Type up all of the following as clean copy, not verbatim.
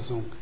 Imádkozzunk!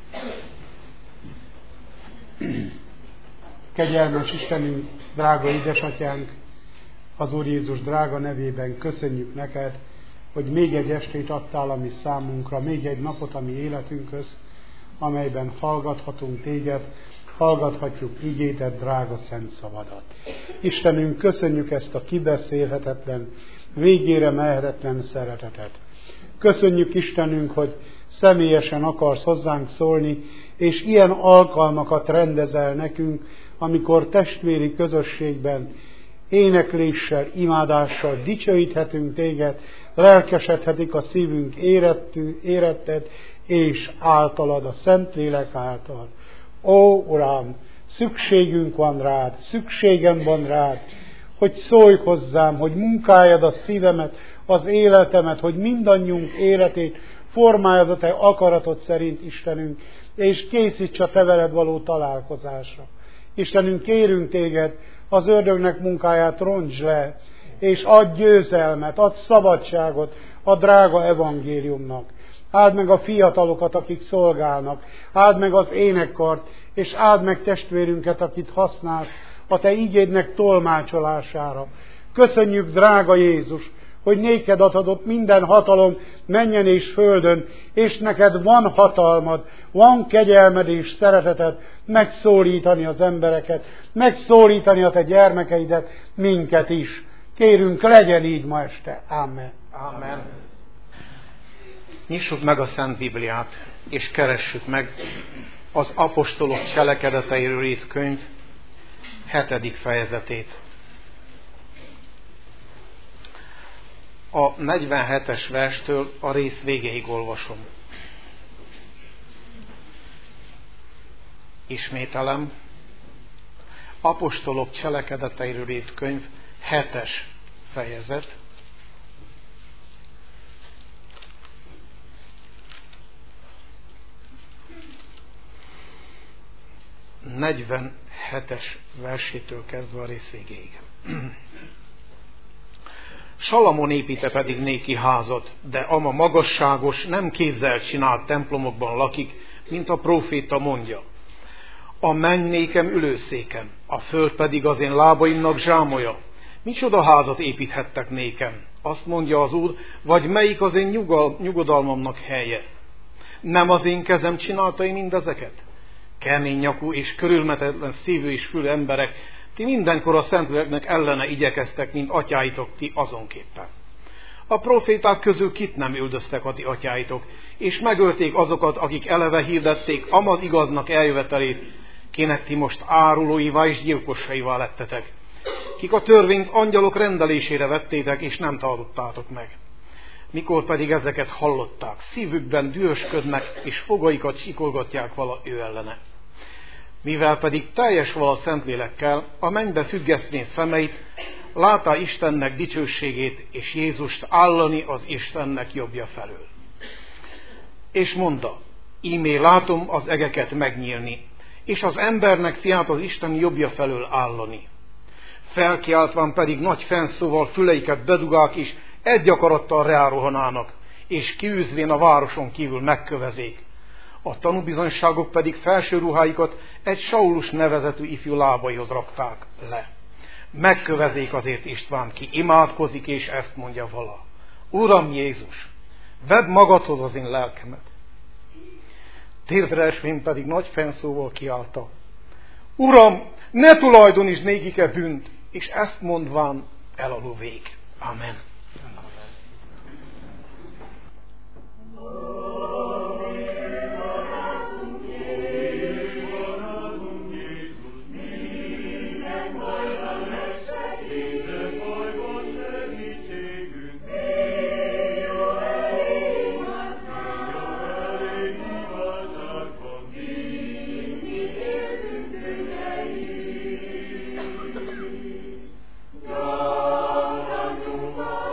Kegyelmes Istenünk, drága édesatyánk, az Úr Jézus drága nevében köszönjük neked, hogy még egy estét adtál a mi számunkra, még egy napot a mi életünkhöz, amelyben hallgathatunk téged, hallgathatjuk igédet, drága szent szavadat. Istenünk, köszönjük ezt a kibeszélhetetlen, végére mehetetlen szeretetet. Köszönjük Istenünk, hogy személyesen akarsz hozzánk szólni, és ilyen alkalmakat rendezel nekünk, amikor testvéri közösségben énekléssel, imádással dicsőíthetünk téged, lelkesedhetik a szívünk éretted, és általad, a Szentlélek által. Ó, Uram, szükségünk van rád, szükségem van rád, hogy szólj hozzám, hogy munkáljad a szívemet, az életemet, hogy mindannyiunk életét formáljad a te akaratod szerint, Istenünk, és készíts a te veled való találkozásra. Istenünk, kérünk téged, az ördögnek munkáját rontsd le, és add győzelmet, add szabadságot a drága evangéliumnak. Áld meg a fiatalokat, akik szolgálnak, áld meg az énekkart, és áld meg testvérünket, akit használsz a te igédnek tolmácsolására. Köszönjük, drága Jézus, hogy néked adott minden hatalom mennyen és földön, és neked van hatalmad, van kegyelmed és szereteted megszólítani az embereket, megszólítani a te gyermekeidet, minket is. Kérünk, legyen így ma este. Amen. Amen. Nyissuk meg a Szent Bibliát, és keressük meg az apostolok cselekedeteiről írt könyv 7. fejezetét. A 47-es verstől a rész végéig olvasom. Ismételem, apostolok cselekedeteiről írt könyv 7. fejezet. A 47-es versétől kezdve a rész végéig. Salamon építe pedig néki házat, de ama magasságos, nem kézzel csinált templomokban lakik, mint a próféta mondja. A menny nékem ülőszékem, a föld pedig az én lábaimnak zsámolya. Micsoda házat építhettek nékem? Azt mondja az Úr, vagy melyik az én nyugodalmamnak helye? Nem az én kezem csinálta én mindezeket? Kemény nyakú és körülmetetlen szívű és fülű emberek, ti mindenkor a Szentléleknek ellene igyekeztek, mint atyáitok ti azonképpen. A proféták közül kit nem üldöztek a ti atyáitok, és megölték azokat, akik eleve hirdették amaz igaznak eljövetelét, kinek ti most árulóivá és gyilkosaivá lettetek, kik a törvényt angyalok rendelésére vettétek, és nem tartottátok meg. Mikor pedig ezeket hallották, szívükben dühösködnek, és fogaikat sikolgatják vala ő ellene. Mivel pedig teljes vala Szentlélekkel, a mennybe függesztén szemeit, látá Istennek dicsőségét, és Jézust állani az Istennek jobbja felől. És mondta, ímé látom az egeket megnyílni, és az embernek fiát az Isten jobbja felől állani. Felkiáltván pedig nagy fennszóval füleiket bedugák, és egy akarattal reárohanának, és kiűzvén a városon kívül megkövezék. A tanúbizonyságok pedig felső ruháikat egy Saulus nevezetű ifjú lábaihoz rakták le. Megkövezék azért István, ki imádkozik, és ezt mondja vala. Uram Jézus, vedd magadhoz az én lelkemet. Térdre esvén pedig nagy fennszóval kiállta. Uram, ne tulajdonítsd nékik-e bűnt, és ezt mondván elalul vég. Amen. God,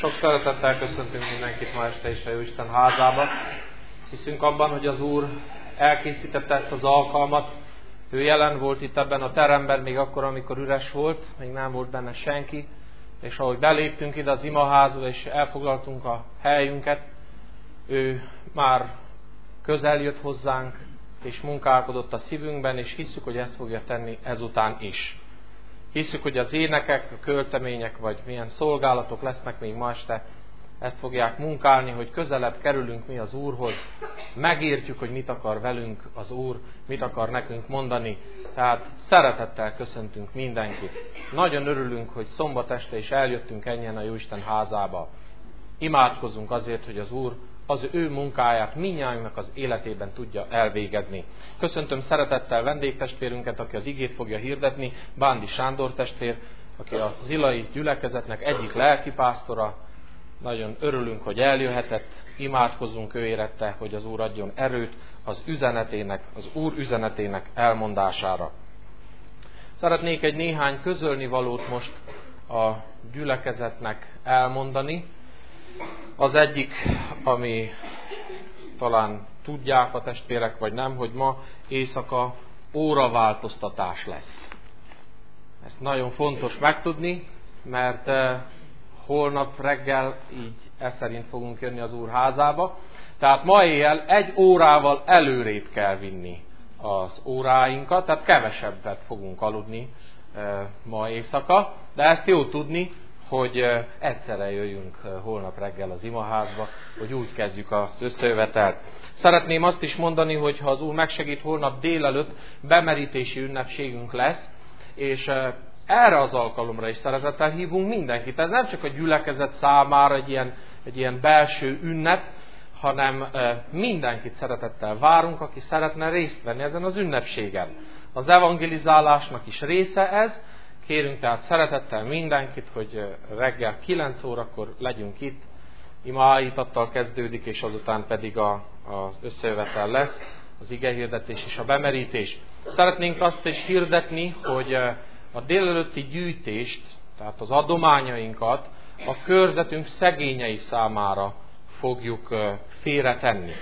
Sok szeretettel köszöntünk mindenkit ma este is a Jóisten házába. Hiszünk abban, hogy az Úr elkészítette ezt az alkalmat. Ő jelen volt itt ebben a teremben, még akkor, amikor üres volt, még nem volt benne senki. És ahogy beléptünk ide az imaházba, és elfoglaltunk a helyünket, ő már közel jött hozzánk, és munkálkodott a szívünkben, és hisszük, hogy ezt fogja tenni ezután is. Hisszük, hogy az énekek, a költemények, vagy milyen szolgálatok lesznek még ma este, ezt fogják munkálni, hogy közelebb kerülünk mi az Úrhoz, megértjük, hogy mit akar velünk az Úr, mit akar nekünk mondani. Tehát szeretettel köszöntünk mindenkit. Nagyon örülünk, hogy szombat este is eljöttünk ennyien a Jóisten házába. Imádkozunk azért, hogy az Úr az ő munkáját mindnyájunknak az életében tudja elvégezni. Köszöntöm szeretettel vendégtestvérünket, aki az igét fogja hirdetni, Bándi Sándor testvér, aki a zilai gyülekezetnek egyik lelkipásztora. Nagyon örülünk, hogy eljöhetett, imádkozunk ő érette, hogy az Úr adjon erőt az Úr üzenetének elmondására. Szeretnék egy néhány közölnivalót most a gyülekezetnek elmondani. Az egyik, ami talán tudják a testvérek, vagy nem, hogy ma éjszaka óraváltoztatás lesz. Ezt nagyon fontos megtudni, mert holnap reggel így szerint fogunk jönni az Úr házába. Tehát ma éjjel 1 órával előrébb kell vinni az óráinkat, tehát kevesebbet fogunk aludni ma éjszaka, de ezt jó tudni, hogy egyszerre jöjjünk holnap reggel az imaházba, hogy úgy kezdjük az összejövetelt. Szeretném azt is mondani, hogy ha az Úr megsegít, holnap délelőtt bemerítési ünnepségünk lesz, és erre az alkalomra is szeretettel hívunk mindenkit. Ez nem csak a gyülekezet számára egy ilyen belső ünnep, hanem mindenkit szeretettel várunk, aki szeretne részt venni ezen az ünnepségen. Az evangelizálásnak is része ez. Kérünk tehát szeretettel mindenkit, hogy reggel 9 órakor legyünk itt. Imaállítattal kezdődik, és azután pedig az összejövetel lesz, az igehirdetés és a bemerítés. Szeretnénk azt is hirdetni, hogy a délelőtti gyűjtést, tehát az adományainkat a körzetünk szegényei számára fogjuk félretenni.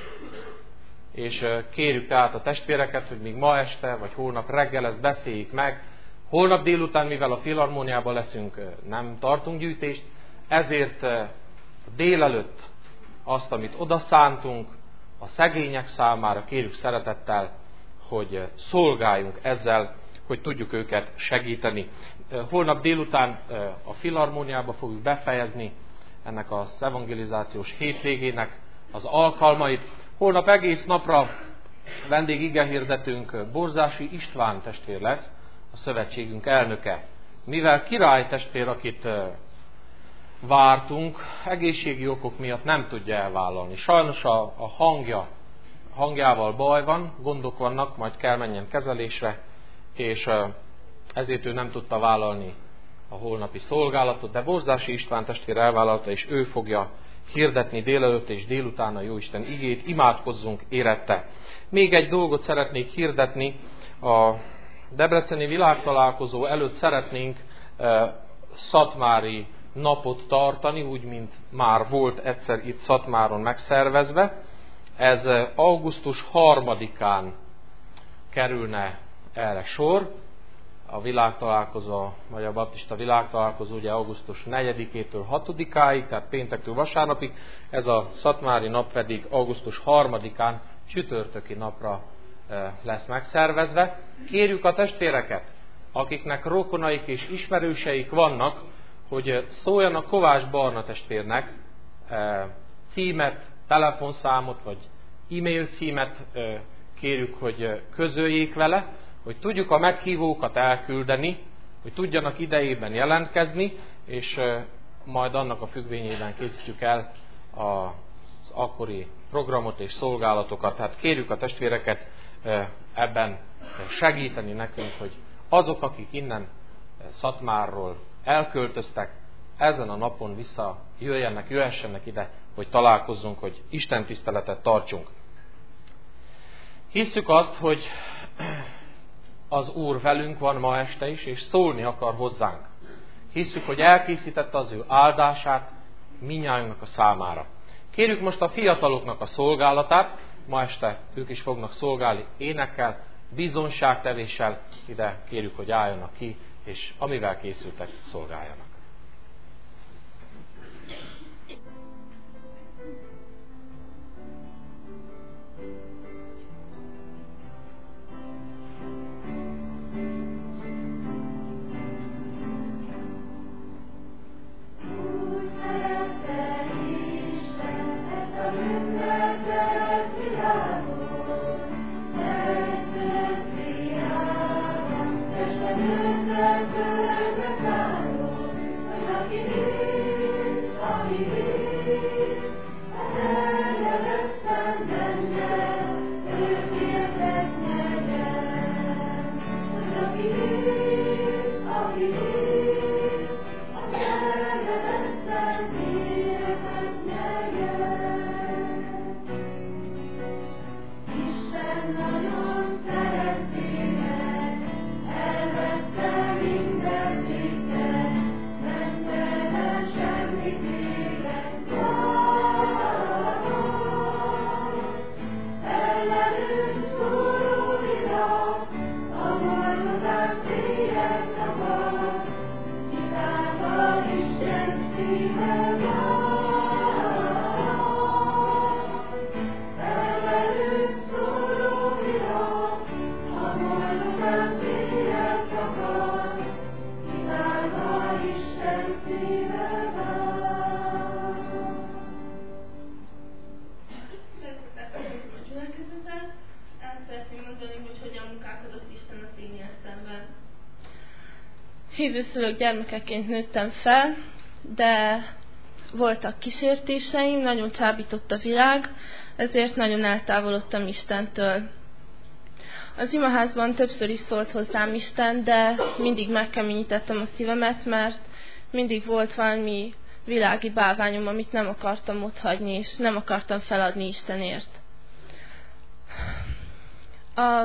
És kérjük tehát a testvéreket, hogy még ma este, vagy holnap reggel ezt beszéljék meg. Holnap délután, mivel a filharmóniában leszünk, nem tartunk gyűjtést, ezért délelőtt azt, amit odaszántunk, a szegények számára kérjük szeretettel, hogy szolgáljunk ezzel, hogy tudjuk őket segíteni. Holnap délután a filharmóniába fogjuk befejezni ennek az evangelizációs hétvégének az alkalmait. Holnap egész napra vendégigehirdetőnk Borzási István testvér lesz, a szövetségünk elnöke. Mivel király testvér, akit vártunk, egészségi okok miatt nem tudja elvállalni. Sajnos a hangjával baj van, gondok vannak, majd kell menjen kezelésre, és ezért ő nem tudta vállalni a holnapi szolgálatot, de Borzási István testvér elvállalta, és ő fogja hirdetni délelőtt és délután a Jóisten igét. Imádkozzunk érette. Még egy dolgot szeretnék hirdetni. A debreceni világtalálkozó előtt szeretnénk szatmári napot tartani, úgy, mint már volt egyszer itt Szatmáron megszervezve. Ez augusztus 3-án kerülne erre sor. A világtalálkozó, a Magyar Baptista világtalálkozó ugye augusztus 4-től 6-áig, tehát péntektől vasárnapig, ez a szatmári nap pedig augusztus 3-án csütörtöki napra lesz megszervezve. Kérjük a testvéreket, akiknek rokonaik és ismerőseik vannak, hogy szóljanak Kovács Barna testvérnek, címet, telefonszámot vagy e-mail címet kérjük, hogy közöljék vele, hogy tudjuk a meghívókat elküldeni, hogy tudjanak idejében jelentkezni, és majd annak a függvényében készítjük el az akkori programot és szolgálatokat. Tehát kérjük a testvéreket ebben segíteni nekünk, hogy azok, akik innen Szatmárról elköltöztek, ezen a napon jöhessenek ide, hogy találkozzunk, hogy Isten tiszteletet tartsunk. Hisszük azt, hogy az Úr velünk van ma este is, és szólni akar hozzánk. Hisszük, hogy elkészítette az ő áldását, minnyájunknak a számára. Kérjük most a fiataloknak a szolgálatát, ma este ők is fognak szolgálni énekkel, bizonságtevéssel, ide kérjük, hogy álljanak ki, és amivel készültek, szolgáljanak. Hívőszülők gyermekeként nőttem fel, de voltak kísértéseim, nagyon csábított a világ, ezért nagyon eltávolodtam Istentől. Az imaházban többször is szólt hozzám Isten, de mindig megkeményítettem a szívemet, mert mindig volt valami világi bálványom, amit nem akartam otthagyni, és nem akartam feladni Istenért. A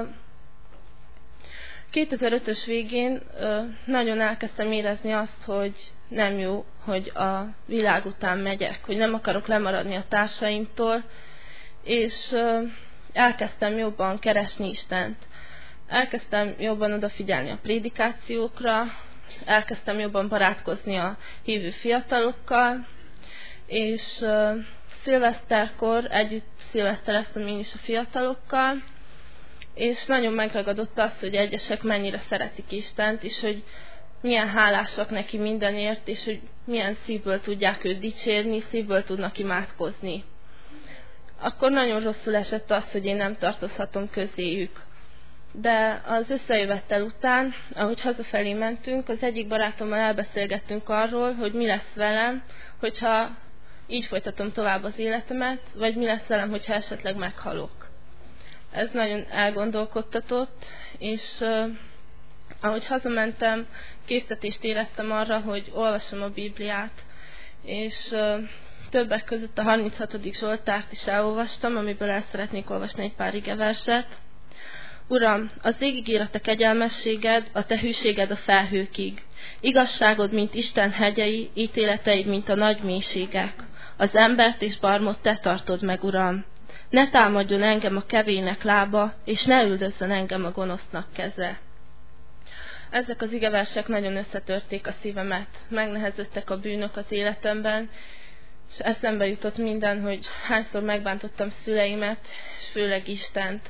2005-ös végén nagyon elkezdtem érezni azt, hogy nem jó, hogy a világ után megyek, hogy nem akarok lemaradni a társaimtól, és elkezdtem jobban keresni Istent. Elkezdtem jobban odafigyelni a prédikációkra, elkezdtem jobban barátkozni a hívő fiatalokkal, és szilveszterkor együtt szilvesztereztem én is a fiatalokkal, és nagyon megragadott az, hogy egyesek mennyire szeretik Istent, és hogy milyen hálásak neki mindenért, és hogy milyen szívből tudják őt dicsérni, szívből tudnak imádkozni. Akkor nagyon rosszul esett az, hogy én nem tartozhatom közéjük. De az összejövettel után, ahogy hazafelé mentünk, az egyik barátommal elbeszélgettünk arról, hogy mi lesz velem, hogyha így folytatom tovább az életemet, vagy mi lesz velem, hogyha esetleg meghalok. Ez nagyon elgondolkodtatott, és ahogy hazamentem, késztetést éreztem arra, hogy olvasom a Bibliát, és többek között a 36. Zsoltárt is elolvastam, amiből el szeretnék olvasni egy pár igeverset. Uram, az égig ér a te kegyelmességed, a te hűséged a felhőkig. Igazságod, mint Isten hegyei, ítéleteid, mint a nagy mélységek. Az embert és barmot te tartod meg, Uram. Ne támadjon engem a kevének lába, és ne üldözzön engem a gonosznak keze. Ezek az igeversek nagyon összetörték a szívemet. Megneheződtek a bűnök az életemben, és eszembe jutott minden, hogy hányszor megbántottam szüleimet, és főleg Istent.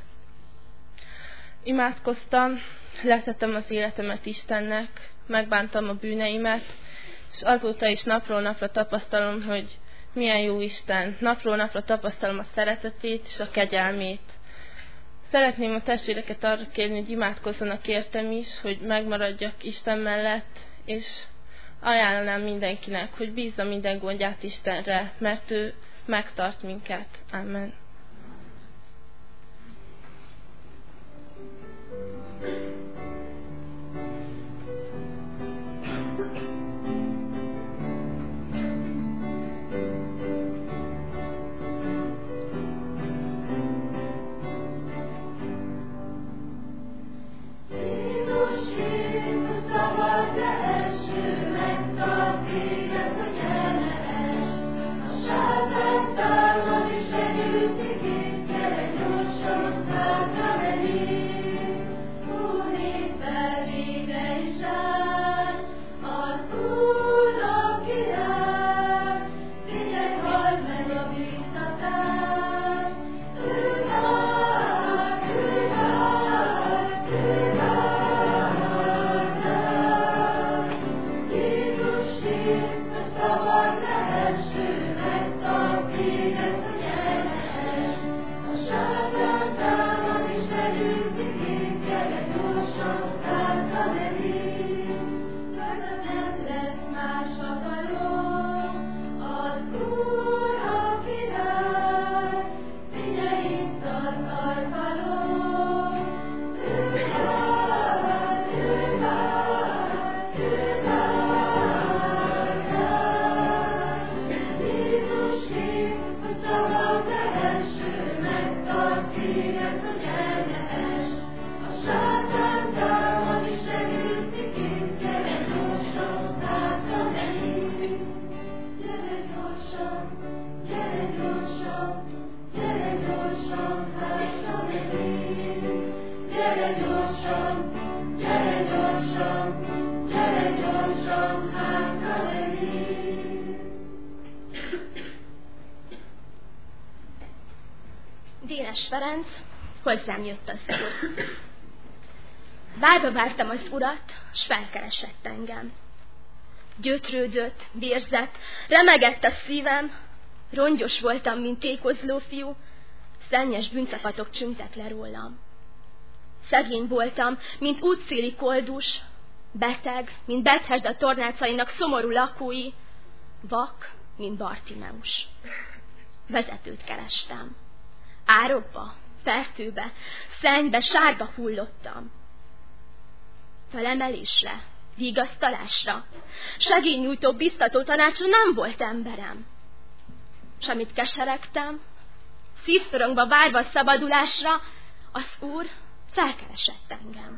Imádkoztam, letettem az életemet Istennek, megbántam a bűneimet, és azóta is napról napra tapasztalom, hogy milyen jó Isten. Napról napra tapasztalom a szeretetét és a kegyelmét. Szeretném a testvéreket arra kérni, hogy imádkozzanak értem is, hogy megmaradjak Isten mellett, és ajánlanám mindenkinek, hogy bízza minden gondját Istenre, mert ő megtart minket. Amen. Szabad, de első megtart téged, hogy el ne esd. Dénes Ferenc, hozzám jött az Úr. Várva vártam az Urat, s felkeresett engem. Gyötrődött, vérzett, remegett a szívem, rongyos voltam, mint tékozló fiú, szennyes bűncakatok csüngtek le rólam. Szegény voltam, mint útszéli koldus, beteg, mint Bethesda tornácainak szomorú lakói, vak, mint Bartimeus. Vezetőt kerestem. Árokba, fertőbe, szennybe, sárba hullottam. Felemelésre, vigasztalásra, segélynyújtó, biztató tanácsra nem volt emberem. S amit keseregtem, szívszorongva várva a szabadulásra, az Úr felkeresett engem.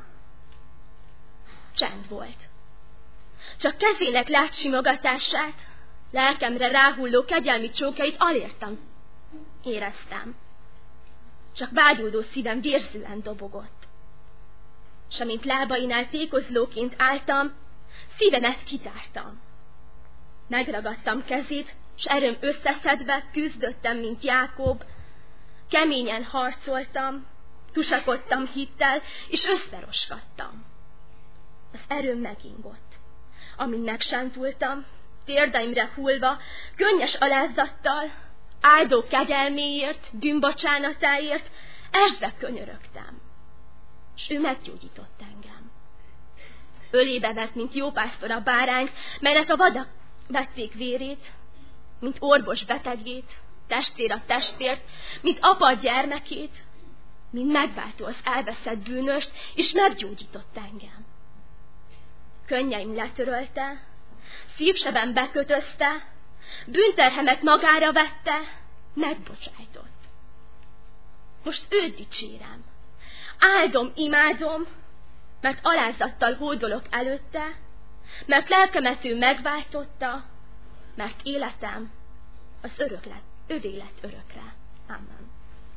Csend volt. Csak kezének látsimogatását, lelkemre ráhulló kegyelmi csókjait alértem, éreztem. Csak vágyódó szívem vérzően dobogott. S amint lábainál tékozlóként álltam, szívemet kitártam. Megragadtam kezét, s erőm összeszedve küzdöttem, mint Jákob. Keményen harcoltam, tusakodtam hittel, és összeroskadtam. Az erőm megingott. Amint megsántultam, térdeimre hullva, könnyes alázattal, áldó kegyelméért, bűnbocsánatáért, esdbe könyörögtem. S ő meggyógyított engem. Ölébe vett, mint jó pásztor a bárányt, melynek a vadak vették vérét, mint orvos betegét, testvér a testért, mint apa a gyermekét, mint megváltó az elveszett bűnöst, és meggyógyított engem. Könnyeim letörölte, szívsebem bekötözte, bűnterhemet magára vette, megbocsájtott. Most őt dicsérem, áldom, imádom, mert alázattal hódolok előtte, mert lelkemet ő megváltotta, mert életem az övé lett örökre. Amen.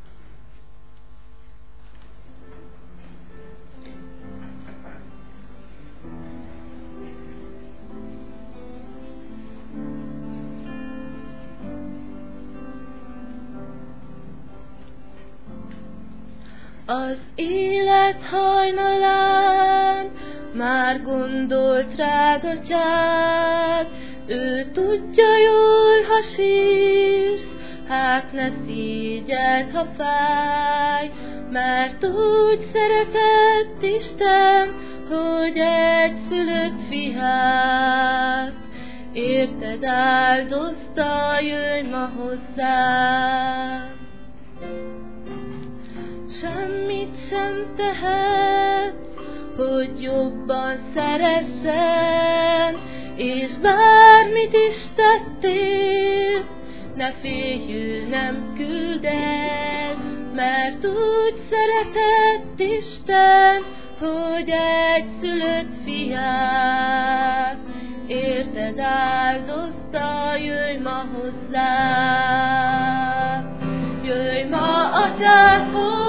Az élet hajnalán már gondolt rád, atyád, ő tudja jól, ha sírsz, hát ne szégyeld, ha fáj, mert úgy szeretett Isten, hogy egyszülött fiát, érted áldozta, jöjj ma hozzá. Semmit sem tehet, hogy jobban szeressen, és bármit is tettél, ne félj, ő nem küld el, mert úgy szeretett Isten, hogy egyszülött fiát, érted áldozta, jöjj ma hozzá. Jöjj ma atyádhoz,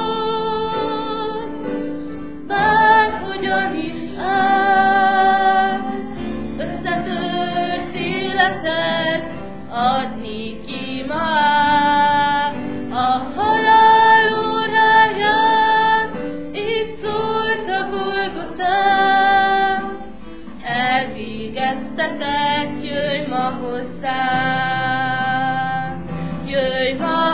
bárhogyan is áll, összetört életed adni ki már. A halál óráján így szólt a Golgotán, elvégeztetett, jöjj ma hozzá. Jöjj ma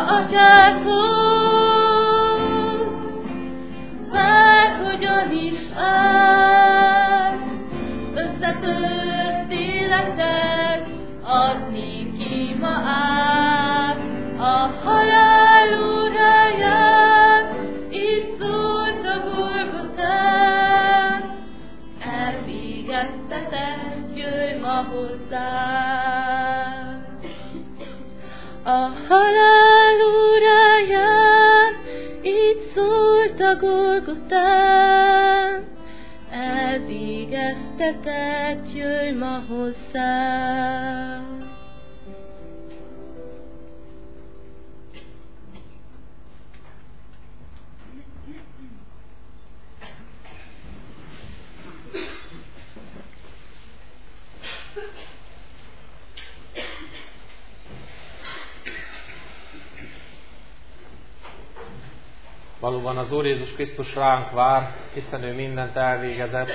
atyádhoz, bárhogyan is áll, összetört életed adni ki ma át. A halál óráján így szólt a Golgotán, elvégeztetett, jöjj ma hozzá. A halál óráján így szólt a Golgotán, elvégeztetett, jöjj ma hozzá. Valóban az Úr Jézus Krisztus ránk vár, hiszen ő mindent elvégezett,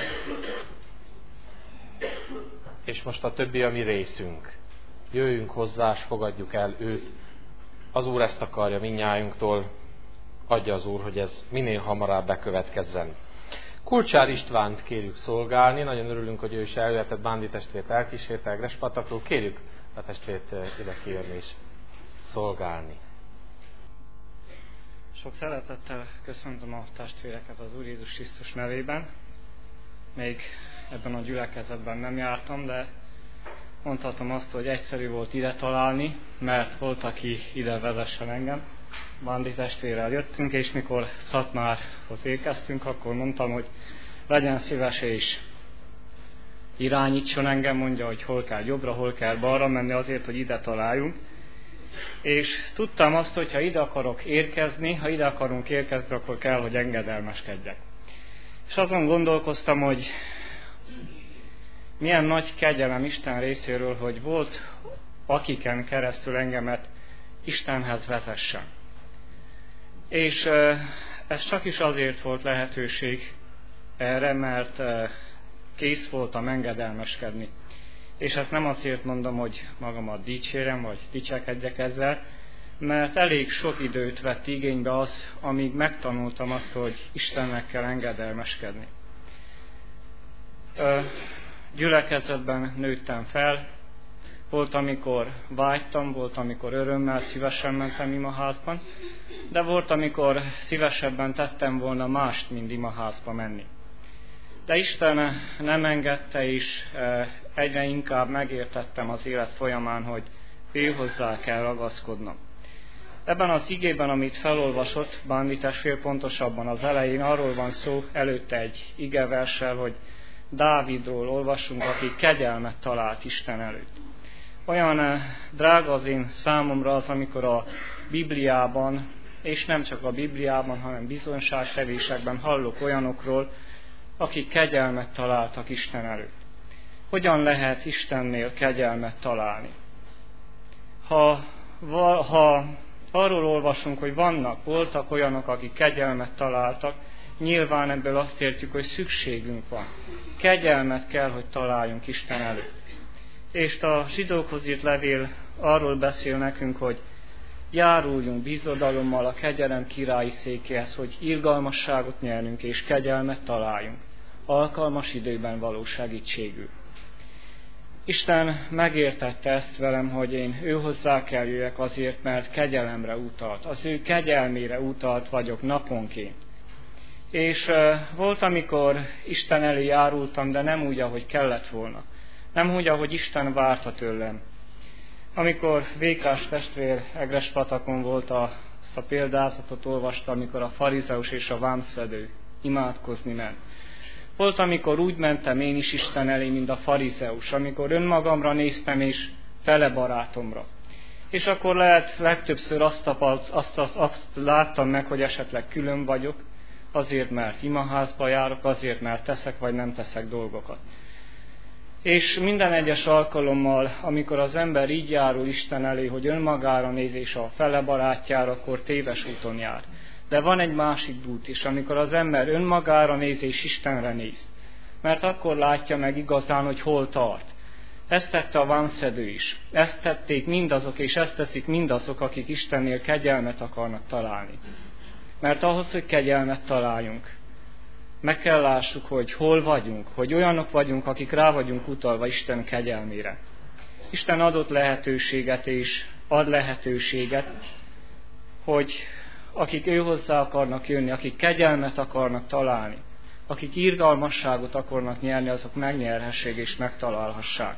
és most a többi a mi részünk. Jöjjünk hozzá, és fogadjuk el őt. Az Úr ezt akarja mindnyájunktól, adja az Úr, hogy ez minél hamarabb bekövetkezzen. Kulcsár Istvánt kérjük szolgálni, nagyon örülünk, hogy ő is eljöhetett, Bándi testvért elkísérte Egrespatakról. Kérjük a testvért ide kijönni és szolgálni. Sok szeretettel köszöntöm a testvéreket az Úr Jézus Krisztus nevében. Még ebben a gyülekezetben nem jártam, de mondhatom azt, hogy egyszerű volt ide találni, mert volt, aki ide vezessen engem. Bándi testvérrel jöttünk, és mikor Szatmárhoz érkeztünk, akkor mondtam, hogy legyen szíves és irányítson engem, mondja, hogy hol kell jobbra, hol kell balra menni azért, hogy ide találjunk. És tudtam azt, hogy ha ide akarok érkezni, ha ide akarunk érkezni, akkor kell, hogy engedelmeskedjek. És azon gondolkoztam, hogy milyen nagy kegyelem Isten részéről, hogy volt, akiken keresztül engemet Istenhez vezessen. És ez csak is azért volt lehetőség erre, mert kész voltam engedelmeskedni. És ezt nem azért mondom, hogy magamat dicsérem, vagy dicsekedjek ezzel, mert elég sok időt vett igénybe az, amíg megtanultam azt, hogy Istennek kell engedelmeskedni. Gyülekezetben nőttem fel, volt, amikor vágytam, volt, amikor örömmel, szívesen mentem imaházban, de volt, amikor szívesebben tettem volna mást, mint imaházba menni. De Isten nem engedte, és egyre inkább megértettem az élet folyamán, hogy ő hozzá kell ragaszkodnom. Ebben az igében, amit felolvasott Bándi testvér, pontosabban az elején, arról van szó, előtte egy igeverssel, hogy Dávidról olvasunk, aki kegyelmet talált Isten előtt. Olyan drága az én számomra az, amikor a Bibliában, és nem csak a Bibliában, hanem bizonyságtevésekben hallok olyanokról, akik kegyelmet találtak Isten előtt. Hogyan lehet Istennél kegyelmet találni? Ha arról olvasunk, hogy voltak olyanok, akik kegyelmet találtak, nyilván ebből azt értjük, hogy szükségünk van. Kegyelmet kell, hogy találjunk Isten előtt. És a zsidókhoz írt levél arról beszél nekünk, hogy járuljunk bizodalommal a kegyelem királyi székéhez, hogy irgalmasságot nyernünk és kegyelmet találjunk, alkalmas időben való segítségül. Isten megértette ezt velem, hogy én őhozzá kell jöjjek azért, mert kegyelemre utalt, az ő kegyelmére utalt vagyok naponként. És volt, amikor Isten elé járultam, de nem úgy, ahogy kellett volna. Nem úgy, ahogy Isten várta tőlem. Amikor Vékás testvér Egrespatakon volt, azt a példázatot olvasta, amikor a farizeus és a vámszedő imádkozni ment. Volt, amikor úgy mentem én is Isten elé, mint a farizeus, amikor önmagamra néztem és fele barátomra. És akkor legtöbbször azt láttam meg, hogy esetleg külön vagyok, azért, mert imaházba járok, azért, mert teszek vagy nem teszek dolgokat. És minden egyes alkalommal, amikor az ember így járul Isten elé, hogy önmagára néz és a fele barátjára, akkor téves úton jár. De van egy másik út is, amikor az ember önmagára néz és Istenre néz. Mert akkor látja meg igazán, hogy hol tart. Ezt tette a vámszedő is. Ezt tették mindazok, és ezt teszik mindazok, akik Istennél kegyelmet akarnak találni. Mert ahhoz, hogy kegyelmet találjunk, meg kell lássuk, hogy hol vagyunk, hogy olyanok vagyunk, akik rá vagyunk utalva Isten kegyelmére. Isten adott lehetőséget és ad lehetőséget, hogy akik ő hozzá akarnak jönni, akik kegyelmet akarnak találni, akik irgalmasságot akarnak nyerni, azok megnyerhessék és megtalálhassák.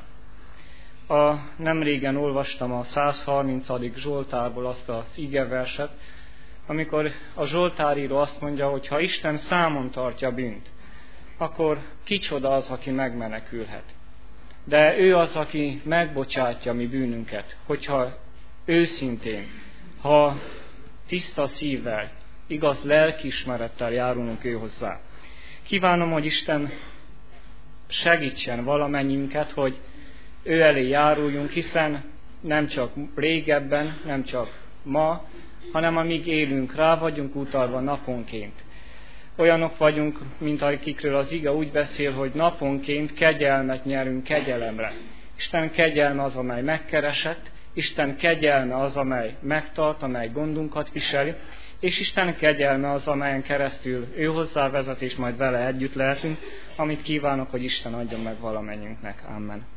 Nem régen olvastam a 130. Zsoltárból azt az igeverset, amikor a zsoltáríró azt mondja, hogy ha Isten számon tartja bűnt, akkor kicsoda az, aki megmenekülhet. De ő az, aki megbocsátja mi bűnünket, hogyha őszintén, ha tiszta szívvel, igaz lelkiismerettel járulunk ő hozzá. Kívánom, hogy Isten segítsen valamennyiünket, hogy ő elé járuljunk, hiszen nem csak régebben, nem csak ma, hanem amíg élünk, rá vagyunk utalva naponként. Olyanok vagyunk, mint akikről az ige úgy beszél, hogy naponként kegyelmet nyerünk kegyelemre. Isten kegyelme az, amely megkeresett, Isten kegyelme az, amely megtart, amely gondunkat viseli, és Isten kegyelme az, amelyen keresztül ő hozzá vezet, és majd vele együtt lehetünk, amit kívánok, hogy Isten adjon meg valamennyünknek. Amen.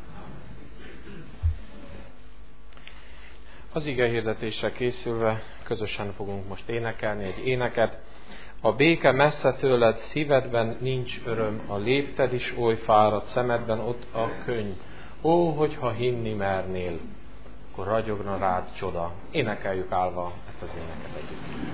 Az ige hirdetésre készülve közösen fogunk most énekelni egy éneket. A béke messze tőled, szívedben nincs öröm, a lépted is oly fáradt, szemedben ott a könny. Ó, hogyha hinni mernél, akkor ragyogna rád csoda. Énekeljük állva ezt az éneket együtt.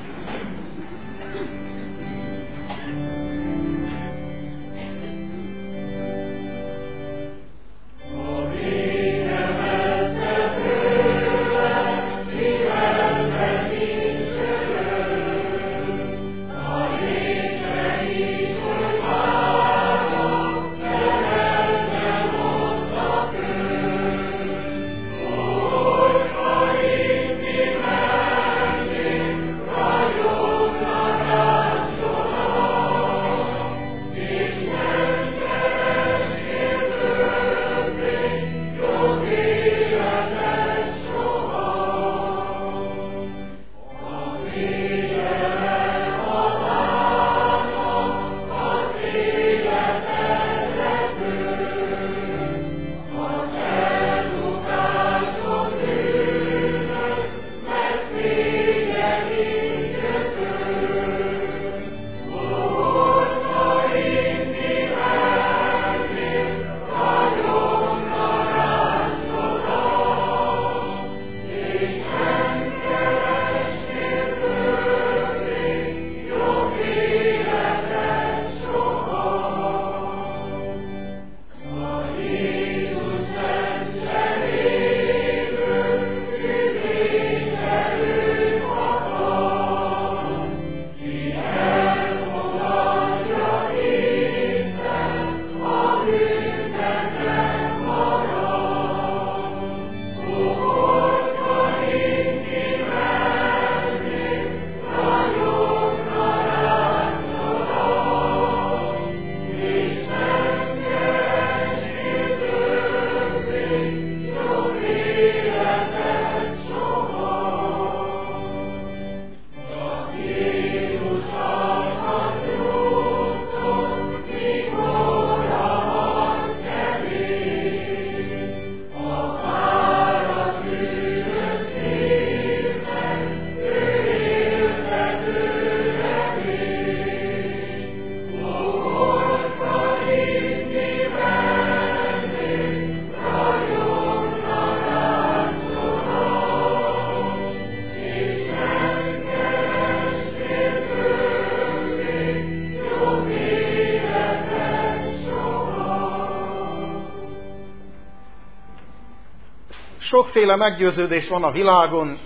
Sokféle meggyőződés van a világon,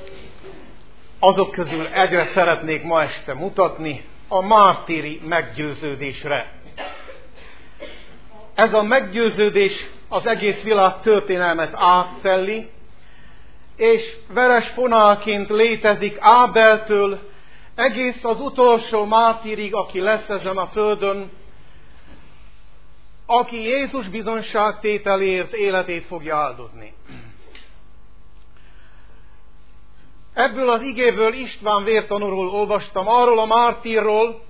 azok közül egyre szeretnék ma este mutatni, a mártíri meggyőződésre. Ez a meggyőződés az egész világ történelmet átszelli, és veres fonálként létezik Ábeltől egész az utolsó mártírig, aki lesz ezen a földön, aki Jézus bizonyságtételért életét fogja áldozni. Ebből az igéből István vértanúról olvastam, arról a mártírról,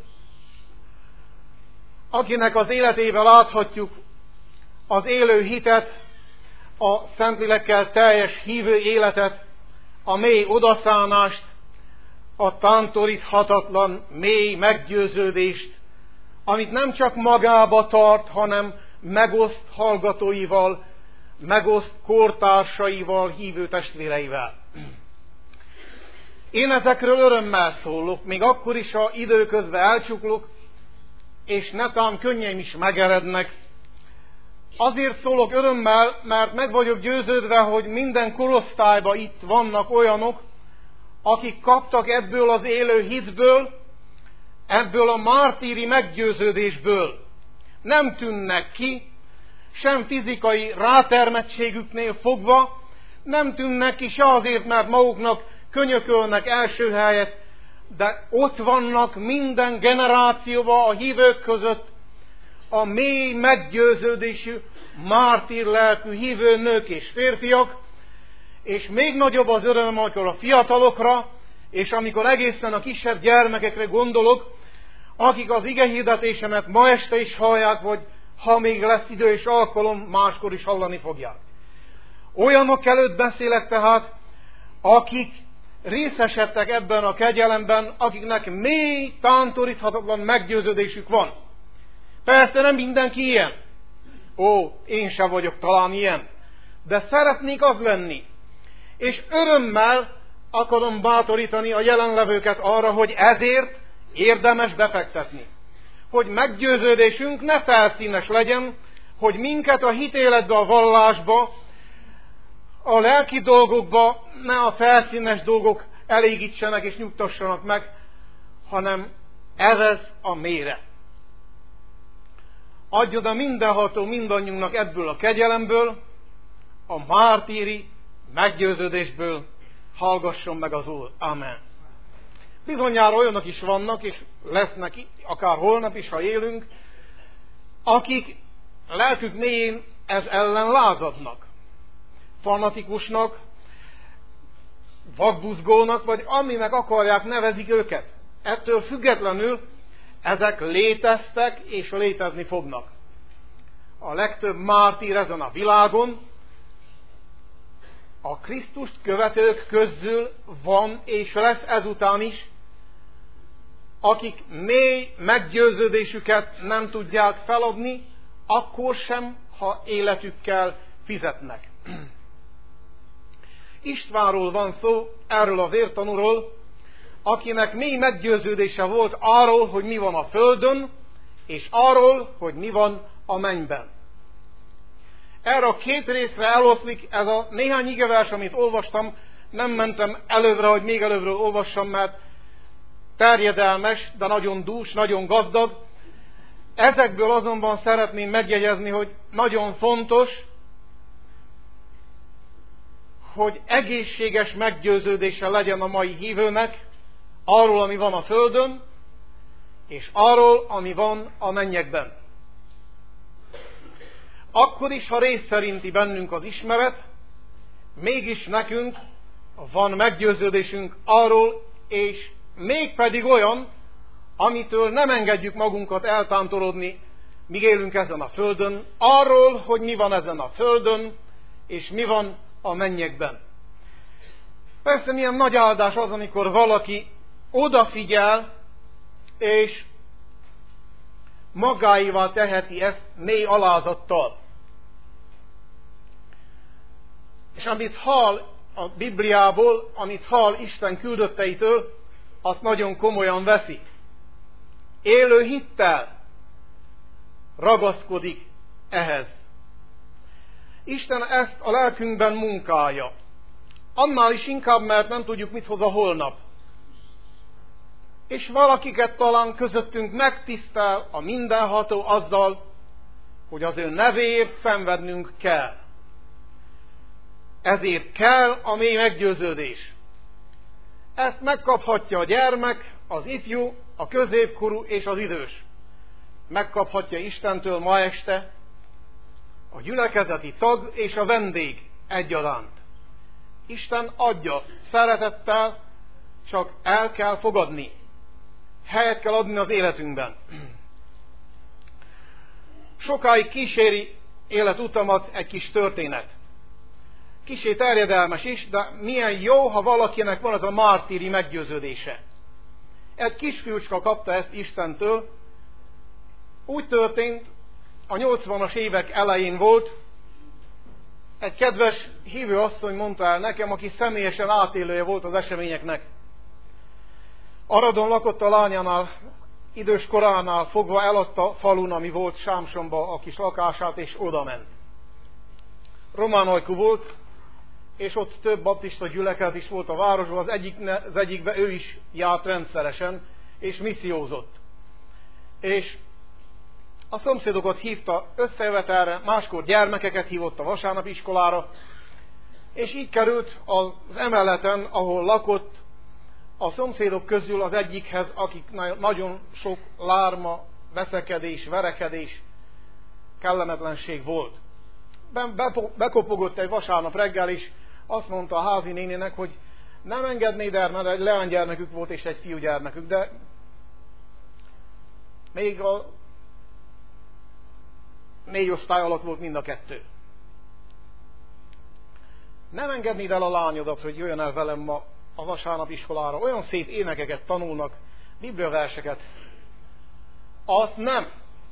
akinek az életével láthatjuk az élő hitet, a Szentlélekkel teljes hívő életet, a mély odaszánást, a tántoríthatatlan mély meggyőződést, amit nem csak magába tart, hanem megoszt hallgatóival, megoszt kortársaival, hívő testvéreivel. Én ezekről örömmel szólok, még akkor is, ha időközben elcsuklok, és netán könnyeim is megerednek. Azért szólok örömmel, mert meg vagyok győződve, hogy minden korosztályban itt vannak olyanok, akik kaptak ebből az élő hitből, ebből a mártíri meggyőződésből. Nem tűnnek ki, sem fizikai rátermettségüknél fogva, nem tűnnek ki se azért, mert maguknak könyökölnek első helyet, de ott vannak minden generációban a hívők között a mély meggyőződésű, mártír lelkű hívő nők és férfiak, és még nagyobb az öröm, amikor a fiatalokra, és amikor egészen a kisebb gyermekekre gondolok, akik az igehirdetésemet ma este is hallják, vagy ha még lesz idő és alkalom, máskor is hallani fogják. Olyanok előtt beszélek tehát, akik részesedtek ebben a kegyelemben, akiknek mély, tántoríthatatlan meggyőződésük van. Persze nem mindenki ilyen. Én sem vagyok talán ilyen. De szeretnék az lenni. És örömmel akarom bátorítani a jelenlevőket arra, hogy ezért érdemes befektetni. Hogy meggyőződésünk ne felszínes legyen, hogy minket a hitéletbe, a vallásba, a lelki dolgokba ne a felszínes dolgok elégítsenek és nyugtassanak meg, hanem ez a mélyre. Adjon a mindenható mindannyiunknak ebből a kegyelemből, a mártíri meggyőződésből hallgasson meg az Úr. Amen. Bizonyára olyanok is vannak, és lesznek akár holnap is, ha élünk, akik lelkük mélyén ez ellen lázadnak. Fanatikusnak, vakbuzgónak, vagy aminek akarják nevezik őket. Ettől függetlenül ezek léteztek és létezni fognak. A legtöbb mártír ezen a világon a Krisztust követők közül van és lesz ezután is, akik mély meggyőződésüket nem tudják feladni, akkor sem, ha életükkel fizetnek. Istvánról van szó, erről a vértanúról, akinek mély meggyőződése volt arról, hogy mi van a földön, és arról, hogy mi van a mennyben. Erre a két részre eloszlik ez a néhány igevers, amit olvastam. Nem mentem előbbre, hogy még előbbről olvassam, mert terjedelmes, de nagyon dús, nagyon gazdag. Ezekből azonban szeretném megjegyezni, hogy nagyon fontos, hogy egészséges meggyőződése legyen a mai hívőnek arról, ami van a földön, és arról, ami van a mennyekben. Akkor is, ha rész szerinti bennünk az ismeret, mégis nekünk van meggyőződésünk arról, és mégpedig olyan, amitől nem engedjük magunkat eltántorodni, míg élünk ezen a földön, arról, hogy mi van ezen a földön, és mi van a mennyekben. Persze milyen nagy áldás az, amikor valaki odafigyel, és magáévá teheti ezt mély alázattal. És amit hall a Bibliából, amit hall Isten küldötteitől, azt nagyon komolyan veszi. Élő hittel ragaszkodik ehhez. Isten ezt a lelkünkben munkálja. Annál is inkább, mert nem tudjuk, mit hoz a holnap. És valakiket talán közöttünk megtisztel a mindenható azzal, hogy az ő nevéért szenvednünk kell. Ezért kell a mély meggyőződés. Ezt megkaphatja a gyermek, az ifjú, a középkorú és az idős. Megkaphatja Istentől ma este a gyülekezeti tag és a vendég egyaránt. Isten adja szeretettel, csak el kell fogadni. Helyet kell adni az életünkben. Sokáig kíséri életutamat egy kis történet. Kissé terjedelmes is, de milyen jó, ha valakinek van az a mártíri meggyőződése. Egy kisfiúcska kapta ezt Istentől. Úgy történt, a 80-as évek elején volt, egy kedves hívő asszony mondta el nekem, aki személyesen átélője volt az eseményeknek. Aradon lakott a lányánál, idős koránál fogva eladta falun, ami volt Sámsonba a kis lakását, és oda ment. Román ajkú volt, és ott több baptista gyülekezet is volt a városban, az egyikben ő is járt rendszeresen, és missziózott. És a szomszédokat hívta összejövetelre, máskor gyermekeket hívott a vasárnapi iskolára, És így került az emeleten, ahol lakott, a szomszédok közül az egyikhez, akik nagyon sok lárma, veszekedés, verekedés, kellemetlenség volt. Bekopogott egy vasárnap reggel, és azt mondta a házi nénének, hogy nem engednéd el, mert egy leánygyermekük volt és egy fiúgyermekük, de még a 4 osztály alatt volt mind a 2. Nem engednéd el a lányodat, hogy jöjjön el velem ma a vasárnap iskolára. Olyan szép énekeket tanulnak, bibliaverseket. Azt nem.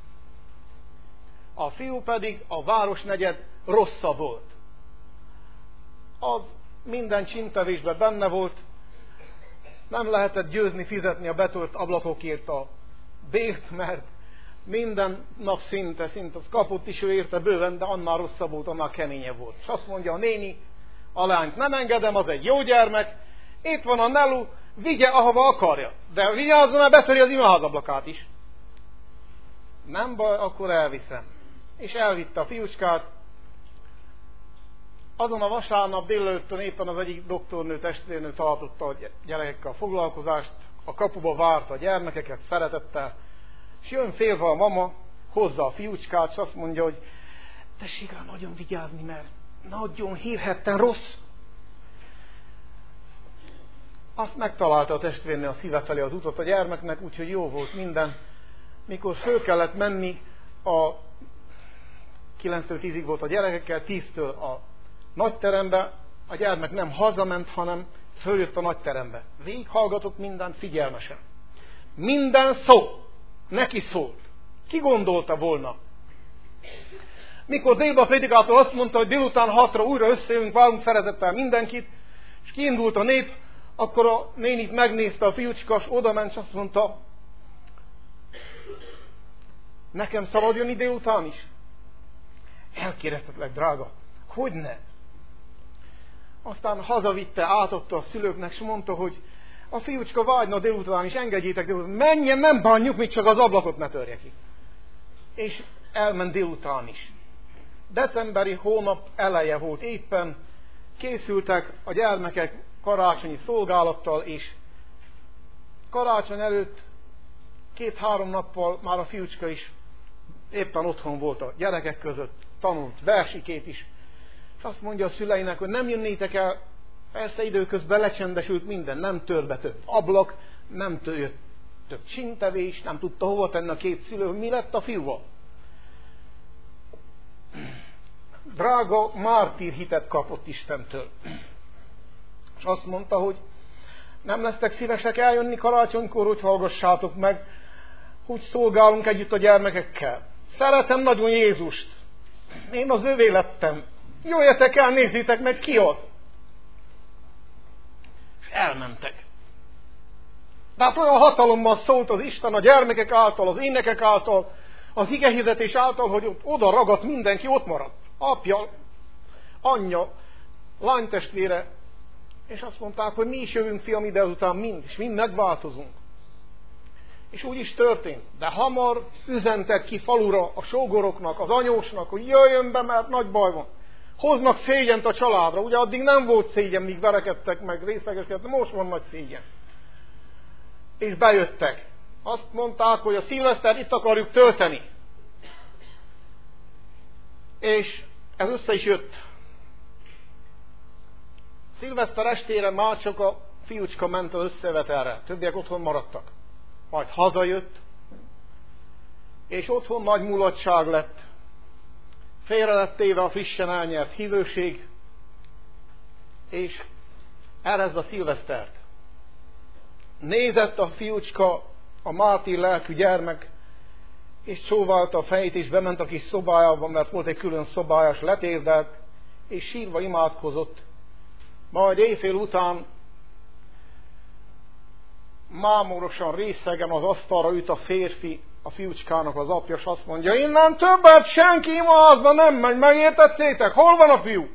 A fiú pedig a városnegyed rossza volt. Az minden csintevésben benne volt, nem lehetett győzni fizetni a betört ablakokért a bért, mert minden nap szinte az kapott is ő érte bőven, de annál rosszabb volt, annál keményebb volt. És azt mondja a néni, a lányt nem engedem, az egy jó gyermek, itt van a Nelu, vigye ahova akarja. De vigyázzon, mert betöri az imaházablakát is. Nem baj, akkor elviszem. És elvitte a fiúcskát. Azon a vasárnap délelőttön éppen az egyik doktornő, testvérnő tartotta a gyerekekkel a foglalkozást, a kapuba várta a gyermekeket szeretettel, és jön félve a mama, hozza a fiúcskát, és azt mondja, hogy tessék rá nagyon vigyázni, mert nagyon hírhedten rossz. Azt megtalálta a testvérnő a szíve felé az utat a gyermeknek, úgyhogy jó volt minden. Mikor föl kellett menni, a 9-től 10-ig volt a gyerekekkel, 10-től a nagyterembe, a gyermek nem hazament, hanem följött a nagyterembe. Végighallgatott mindent figyelmesen. Minden szó neki szólt. Ki gondolta volna? Mikor délben a prédikátor azt mondta, hogy délután 6-ra újra összejövünk, várunk szeretettel mindenkit, és kiindult a nép, akkor a nénit megnézte a fiúcska, és odament, és azt mondta, nekem szabad jönni délután is? Elkérhetetlek, drága. Hogyne? Aztán hazavitte, átadta a szülőknek, és mondta, hogy a fiúcska vágyna délután is, engedjétek délután. Menjen, nem bánjuk, még csak az ablakot ne törje ki. És elment délután is. Decemberi hónap eleje volt éppen, készültek a gyermekek karácsonyi szolgálattal, és karácsony előtt 2-3 nappal már a fiúcska is éppen otthon volt a gyerekek között, tanult versikét is. És azt mondja a szüleinek, hogy nem jönnétek el, persze időközben lecsendesült minden, nem tör be több ablak, nem tör több csintevés, nem tudta hova tenni a 2 szülő, hogy mi lett a fiúval. Drága mártír hitet kapott Istentől. És azt mondta, hogy nem lesztek szívesek eljönni karácsonykor, hogy hallgassátok meg, hogy szolgálunk együtt a gyermekekkel. Szeretem nagyon Jézust. Én az övé lettem. Jöjjetek el, nézzétek meg, ki az. És elmentek. De hát olyan hatalommal szólt az Isten a gyermekek által, az énekek által, az igehirdetés által, hogy oda ragadt mindenki, ott maradt. Apja, anyja, lánytestvére, és azt mondták, hogy mi is jövünk, fiam, ide után mind, és mind megváltozunk. És úgy is történt. De hamar üzentek ki falura a sógoroknak, az anyósnak, hogy jöjjön be, mert nagy baj van. Hoznak szégyent a családra. Ugye addig nem volt szégyen, míg verekedtek meg, részlegeskedtek, most van nagy szégyen. És bejöttek. Azt mondták, hogy a szilvesztert itt akarjuk tölteni. És ez össze is jött. Szilveszter estére már csak a fiúcska ment az összevetelre. Többiek otthon maradtak. Majd hazajött, és otthon nagy mulatság lett. Félre lett téve a frissen elnyert hívőség, és erezd a szilvesztert. Nézett a fiúcska, a mártír lelkű gyermek, és csóválta a fejét, és bement a kis szobájába, mert volt egy külön szobája, és letérdelt, és sírva imádkozott. Majd éjfél után mámorosan részegen az asztalra üt a férfi, a fiúcskának az apja, és azt mondja, innen többet senki imaházba nem megy, megértettétek? Hol van a fiú?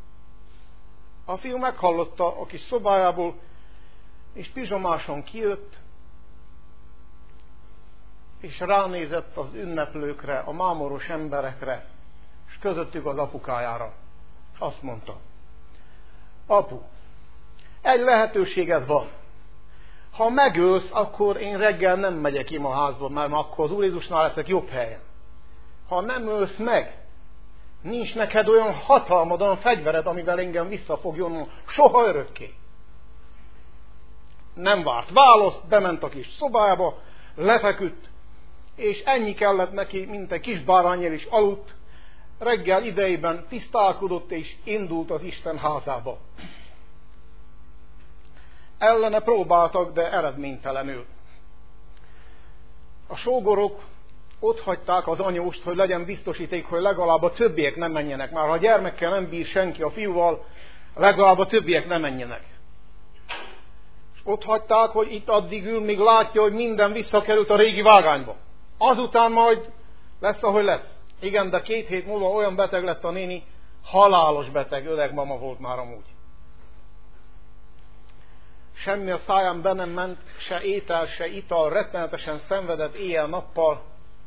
A fiú meghallotta a kis szobájából, és pizsomáson kijött, és ránézett az ünneplőkre, a mámoros emberekre, és közöttük az apukájára. És azt mondta, apu, egy lehetőséged van. Ha megölsz, akkor én reggel nem megyek imaházba, mert akkor az Úr Jézusnál leszek jobb helyen. Ha nem ölsz meg, nincs neked olyan hatalmad, olyan fegyvered, amivel engem visszafogjon soha örökké. Nem várt választ, bement a kis szobába, lefeküdt, és ennyi kellett neki, mint egy kis bárányél is aludt, reggel idejében tisztálkodott és indult az Isten házába. Ellene próbáltak, de eredménytelenül. A sógorok ott hagyták az anyóst, hogy legyen biztosíték, hogy legalább a többiek nem menjenek. Már ha a gyermekkel nem bír senki a fiúval, legalább a többiek nem menjenek. És ott hagyták, hogy itt addig ül, míg látja, hogy minden visszakerült a régi vágányba. Azután majd lesz, ahogy lesz. Igen, de 2 hét múlva olyan beteg lett a néni, halálos beteg, öreg mama volt már amúgy. Semmi a száján be nem ment, se étel, se ital, rettenetesen szenvedett éjjel-nappal.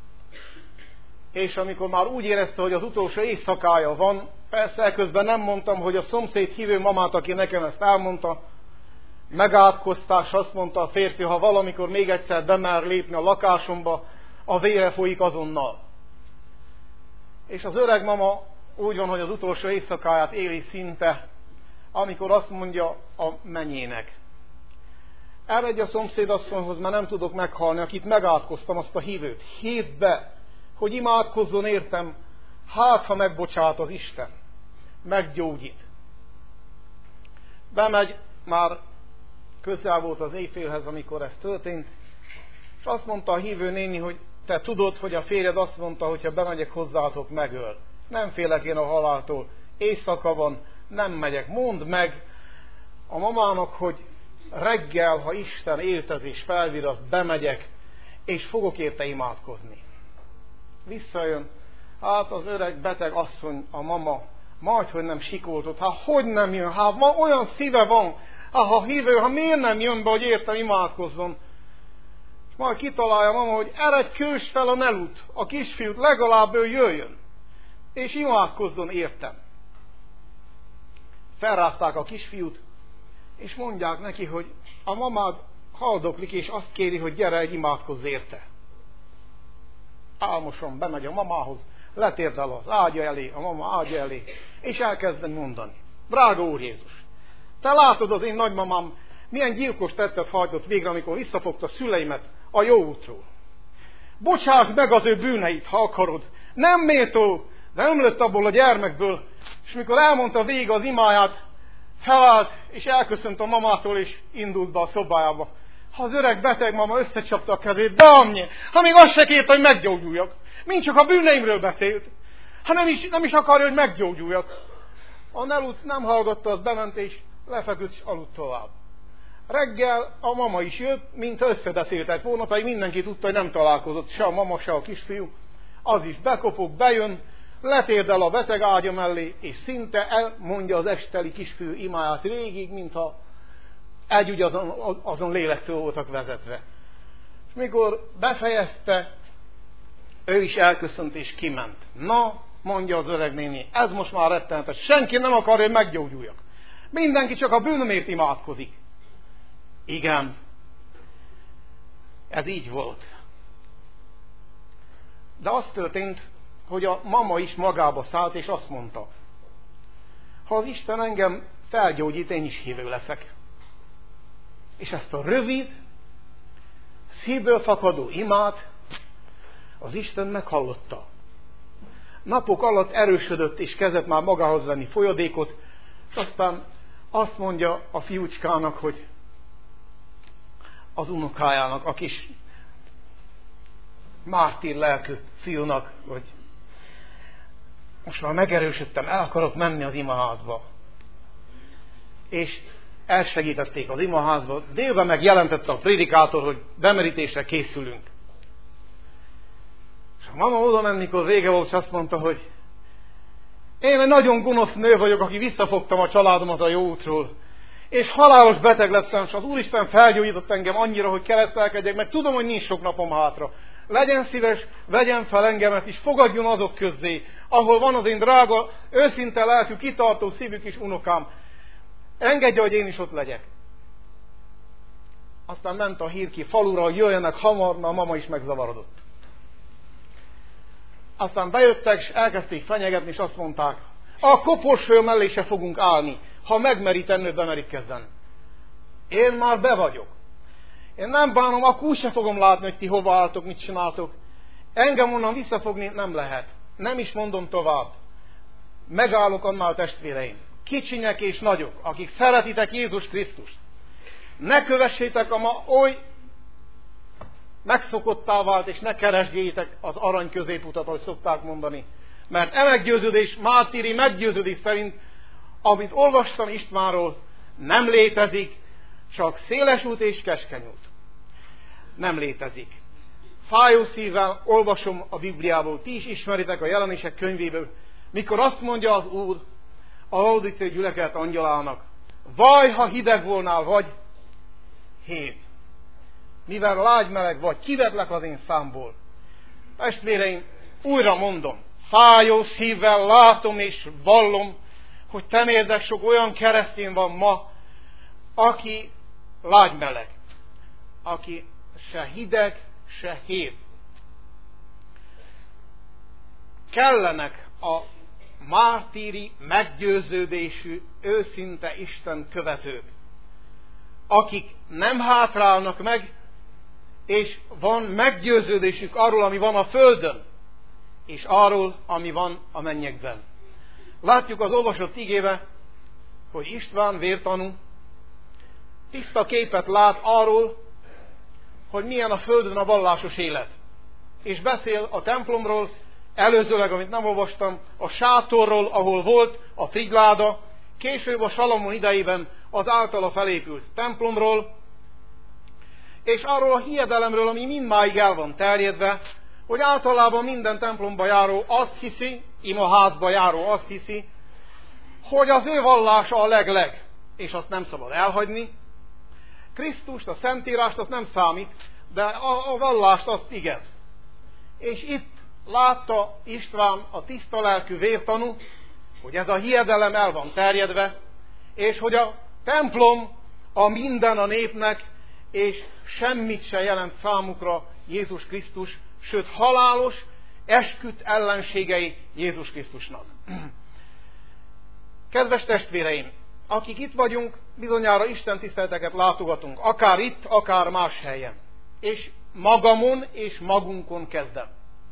És amikor már úgy érezte, hogy az utolsó éjszakája van, persze közben nem mondtam, hogy a szomszéd hívő mamát, aki nekem ezt elmondta, megátkozták, és azt mondta a férfi, ha valamikor még egyszer bemer lépni a lakásomba, a vére folyik azonnal. És az öreg mama úgy van, hogy az utolsó éjszakáját éli szinte, amikor azt mondja a menyének: elmegy a szomszédasszonyhoz, mert nem tudok meghalni, akit megátkoztam, azt a hívőt. Hívd be, hogy imádkozzon értem, hát ha megbocsát az Isten, meggyógyít. Bemegy, már közel volt az éjfélhez, amikor ez történt, és azt mondta a hívő néni, hogy te tudod, hogy a férjed azt mondta, hogy ha bemegyek hozzátok, megöl. Nem félek én a haláltól, éjszaka van, nem megyek. Mondd meg a mamának, hogy reggel, ha Isten éltet és felviraszt, bemegyek, és fogok érte imádkozni. Visszajön, hát az öreg beteg asszony, a mama, majdhogy nem sikoltott, hát hogy nem jön, hát ma olyan szíve van, hát ha hívő, ha miért nem jön be, hogy értem imádkozzon. És majd kitalálja a mama, hogy eredj kős fel a Nelut, a kisfiút, legalább ő jöjjön, és imádkozzon értem. Felrázták a kisfiút, és mondják neki, hogy a mamád haldoklik, és azt kéri, hogy gyere, egy imádkozz érte. Álmosan bemegy a mamához, letérdel az ágya elé, a mama ágya elé, és elkezdem mondani: drága Úr Jézus, te látod, az én nagymamám milyen gyilkos tettet hajtott végre, amikor visszafogta szüleimet a jó útról. Bocsáss meg az ő bűneit, ha akarod. Nem méltó, de ömlött abból a gyermekből, és mikor elmondta végig az imáját, felállt, és elköszönt a mamától, és indult be a szobájába. Ha az öreg beteg mama összecsapta a kezét, de annyi, ha még azt se kérte, hogy meggyógyuljak. Mind csak a bűneimről beszélt, ha nem is akarja, hogy meggyógyuljak. A Nelut nem hallgatta, az bement, és lefeküdt, és aludt tovább. Reggel a mama is jött, mintha összebeszéltek volna, pedig mindenki tudta, hogy nem találkozott se a mama, se a kisfiú. Az is bekopog, bejön, letérdel a beteg ágya mellé, és szinte elmondja az esteli kisfiú imáját végig, mintha egy azon lélektől voltak vezetve. És mikor befejezte, ő is elköszönt és kiment. Na, mondja az öreg néni, ez most már rettenetes, senki nem akarja, hogy meggyógyuljak. Mindenki csak a bűnömért imádkozik. Igen, ez így volt. De az történt, hogy a mama is magába szállt, és azt mondta: ha az Isten engem felgyógyít, én is hívő leszek. És ezt a rövid, szívből fakadó imát az Isten meghallotta. Napok alatt erősödött, és kezdett már magához venni folyadékot, és aztán azt mondja a fiúcskának, hogy az unokájának, a kis mártír lelkű fiúnak, hogy most már megerősödtem, el akarok menni az imaházba. És elsegítették az imaházba, délben meg jelentette a prédikátor, hogy bemerítésre készülünk. És a mama oda ment, mikor vége volt, és azt mondta, hogy én egy nagyon gonosz nő vagyok, aki visszafogtam a családomat a jó útról, és halálos beteg lettem, és az Úristen felgyógyított engem annyira, hogy keresztelkedjek, mert tudom, hogy nincs sok napom hátra. Legyen szíves, vegyen fel engemet, és fogadjon azok közzé, ahol van az én drága, őszinte lelkű, kitartó szívű kis unokám. engedje, hogy én is ott legyek. Aztán ment a hír ki falura, hogy jöjjenek hamar, mert a mama is megzavarodott. Aztán bejöttek, és elkezdték fenyegetni, és azt mondták, a koporsföl mellé se fogunk állni, ha megmeri tenni, bemerítkezzen. Én már be vagyok. Én nem bánom, akkor úgy se fogom látni, hogy ti hova álltok, mit csináltok. Engem onnan visszafogni nem lehet. Nem is mondom tovább. Megállok annál, testvéreim. Kicsinyek és nagyok, akik szeretitek Jézus Krisztust. Ne kövessétek a ma oly megszokottá vált, és ne keresgéljétek az arany középutat, ahogy szokták mondani. Mert meggyőződés, mártíri meggyőződés szerint, amit olvastam Istvánról, nem létezik, csak széles út és keskeny út. Nem létezik. Fájó szívvel olvasom a Bibliából, ti is ismeritek a Jelenések könyvéből, mikor azt mondja az Úr a laodicei gyülekezet angyalának, vaj, ha hideg volnál vagy, hét. Mivel lágy-meleg vagy, kivedlek az én számból. Testvéreim, újra mondom, fájó szívvel látom és vallom, hogy temérdek sok olyan keresztény van ma, aki lágy-meleg, aki se hideg, se hét. Kellenek a mártíri, meggyőződésű, őszinte Isten követők, akik nem hátrálnak meg, és van meggyőződésük arról, ami van a földön, és arról, ami van a mennyekben. Látjuk az olvasott igébe, hogy István vértanú tiszta képet lát arról, hogy milyen a földön a vallásos élet. És beszél a templomról, előzőleg, amit nem olvastam, a sátorról, ahol volt a frigyláda, később a Salamon idejében az általa felépült templomról, és arról a hiedelemről, ami mindmáig el van terjedve, hogy általában minden templomba járó azt hiszi, imaházba járó azt hiszi, hogy az ő vallása a legleg, és azt nem szabad elhagyni. Krisztust, a Szentírást azt nem számít, de a vallást azt igen. És itt látta István, a tiszta lelkű vértanú, hogy ez a hiedelem el van terjedve, és hogy a templom a minden a népnek, és semmit se jelent számukra Jézus Krisztus, sőt halálos, esküdt ellenségei Jézus Krisztusnak. Kedves testvéreim, akik itt vagyunk, bizonyára Isten tiszteleteket látogatunk, akár itt, akár más helyen. És magamon és magunkon kezdem.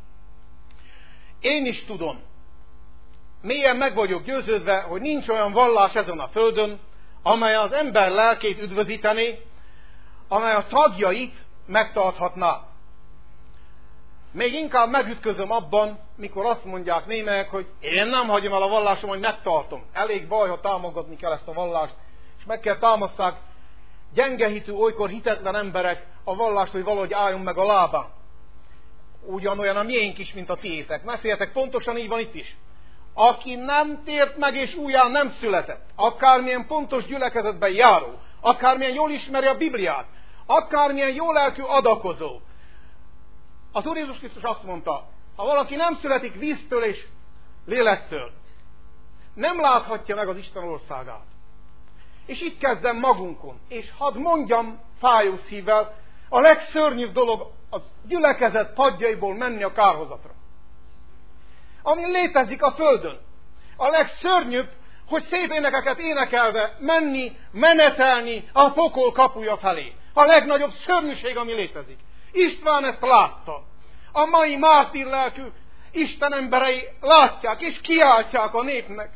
Én is tudom, mélyen meg vagyok győződve, hogy nincs olyan vallás ezen a földön, amely az ember lelkét üdvözítené, amely a tagjait megtarthatná. Még inkább megütközöm abban, mikor azt mondják némelyek, hogy én nem hagyom el a vallásom, hogy megtartom. Elég baj, ha támogatni kell ezt a vallást, és meg kell támaszták gyengehitű, olykor hitetlen emberek a vallást, hogy valahogy álljon meg a lábán. Ugyanolyan a miénk is, mint a tiétek. Ne féljetek, pontosan így van itt is. Aki nem tért meg és újján nem született, akármilyen pontos gyülekezetben járó, akármilyen jól ismeri a Bibliát, akármilyen jó lelkű adakozó. Az Úr Jézus Krisztus azt mondta, ha valaki nem születik víztől és lélektől, nem láthatja meg az Isten országát. És itt kezdem magunkon, és hadd mondjam fájó szívvel, a legszörnyűbb dolog az gyülekezet padjaiból menni a kárhozatra. Ami létezik a földön. A legszörnyűbb, hogy szép énekeket énekelve menni, menetelni a pokol kapuja felé. A legnagyobb szörnyűség, ami létezik. István ezt látta. A mai mártír lelkű Isten emberei látják és kiáltják a népnek.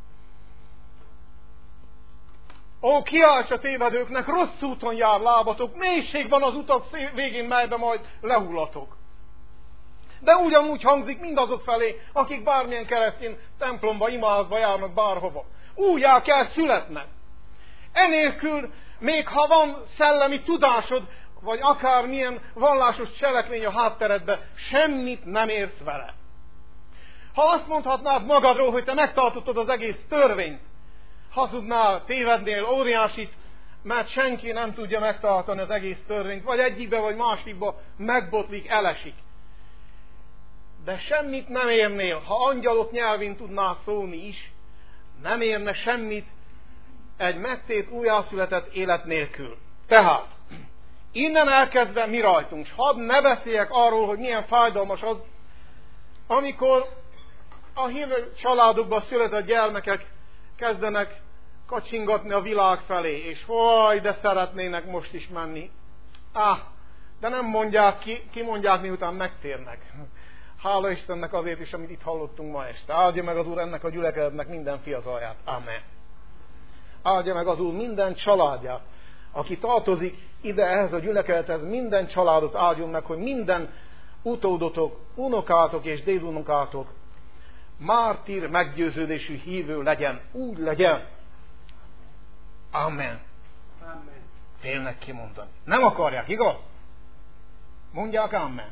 Ó, kiálts a tévedőknek, rossz úton jár lábatok, mélység van az utak végén, melybe majd lehullatok. De ugyanúgy hangzik mindazok felé, akik bármilyen keresztény templomba, imaházba járnak bárhova. Újjá kell születned. Enélkül, még ha van szellemi tudásod, vagy akármilyen vallásos cselekmény a hátteredbe, semmit nem érsz vele. Ha azt mondhatnád magadról, hogy te megtartottad az egész törvényt, hazudnál, tévednél óriásit, mert senki nem tudja megtartani az egész törvényt, vagy egyikbe, vagy másikba megbotlik, elesik. De semmit nem érnél, ha angyalok nyelvén tudnál szólni is, nem érne semmit egy megtért, újjászületett élet nélkül. Tehát, innen elkezdve mi rajtunk, s hadd ne beszéljek arról, hogy milyen fájdalmas az, amikor a hívő családokban született gyermekek kezdenek kacsingatni a világ felé, és haj, de szeretnének most is menni. De nem mondják ki mondják, miután megtérnek. Hála Istennek azért is, amit itt hallottunk ma este. Áldja meg az Úr ennek a gyülekezetnek minden fiatalját. Amen. Áldja meg az Úr minden családját, aki tartozik ide ehhez a gyülekezethez, minden családot áldjon meg, hogy minden utódotok, unokátok és dédunokátok mártír meggyőződésű hívő legyen. Úgy legyen. Amen. Amen. Félnek kimondani. Nem akarják, igaz? Mondják amen.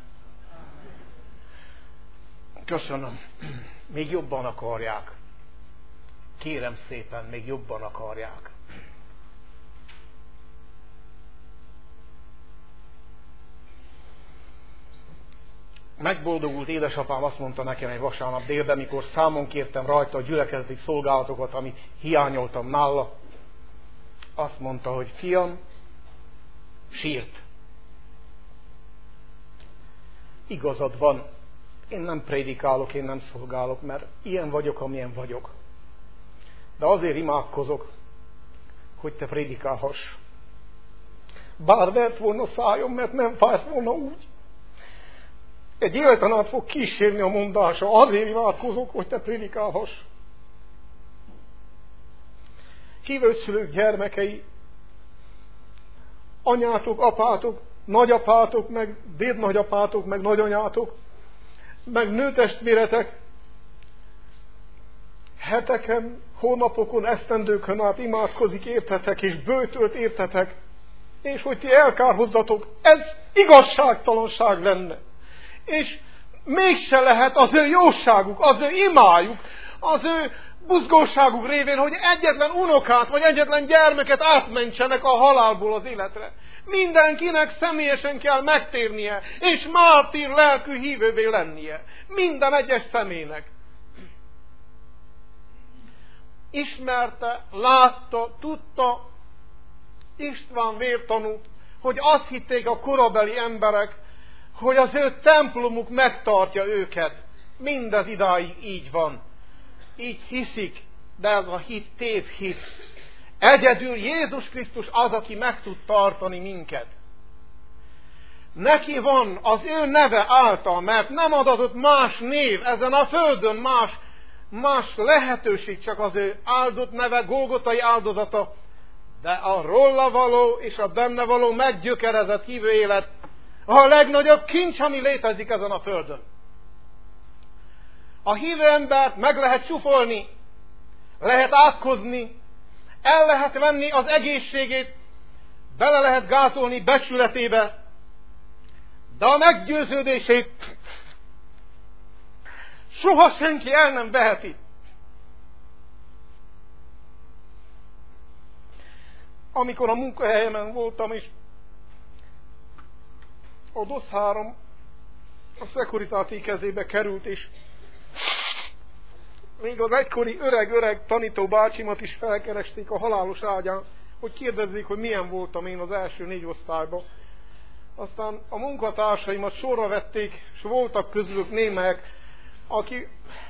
Köszönöm. Még jobban akarják. Kérem szépen, még jobban akarják. Megboldogult édesapám azt mondta nekem egy vasárnap délben, mikor számon kértem rajta a gyülekezeti szolgálatokat, amit hiányoltam nála. Azt mondta, hogy fiam, sírt. Igazad van, én nem prédikálok, én nem szolgálok, mert ilyen vagyok, amilyen vagyok. De azért imádkozok, hogy te prédikálhass. Bár vert volna szájom, mert nem fájt volna úgy. Egy életen át fog kísérni a mondása, azért imádkozok, hogy te prédikálhass. Hívőszülők gyermekei, anyátok, apátok, nagyapátok, meg dédnagyapátok, meg nagyanyátok, meg nőtestvéretek, heteken, hónapokon, esztendőkön át imádkozik értetek, és böjtölt értetek, és hogy ti elkárhozzatok, ez igazságtalanság lenne. És mégse lehet az ő jóságuk, az ő imájuk, az ő buzgóságuk révén, hogy egyetlen unokát, vagy egyetlen gyermeket átmentsenek a halálból az életre. Mindenkinek személyesen kell megtérnie, és mártír lelkű hívővé lennie. Minden egyes személynek. Ismerte, látta, tudta István vértanú, hogy azt hitték a korabeli emberek, hogy az ő templomuk megtartja őket. Mindez idáig így van. Így hiszik, de ez a hit tévhit. Egyedül Jézus Krisztus az, aki meg tud tartani minket. Neki van az ő neve által, mert nem adatott más név ezen a földön, más lehetőség, csak az ő áldott neve, Golgotai áldozata, de a róla való és a benne való meggyökerezett hívő élet a legnagyobb kincs, ami létezik ezen a földön. A hívő embert meg lehet csúfolni, lehet átkozni, el lehet venni az egészségét, bele lehet gázolni becsületébe, de a meggyőződését soha senki el nem veheti. Amikor a munkahelyemen voltam, és a DOS 3 a Securitáti kezébe került, és még az egykori öreg tanító bácsimat is felkeresték a halálos ágyán, hogy kérdezzék, hogy milyen voltam én az első 4 osztályban. Aztán a munkatársaimat sorra vették, és voltak közülük némelyek, akiről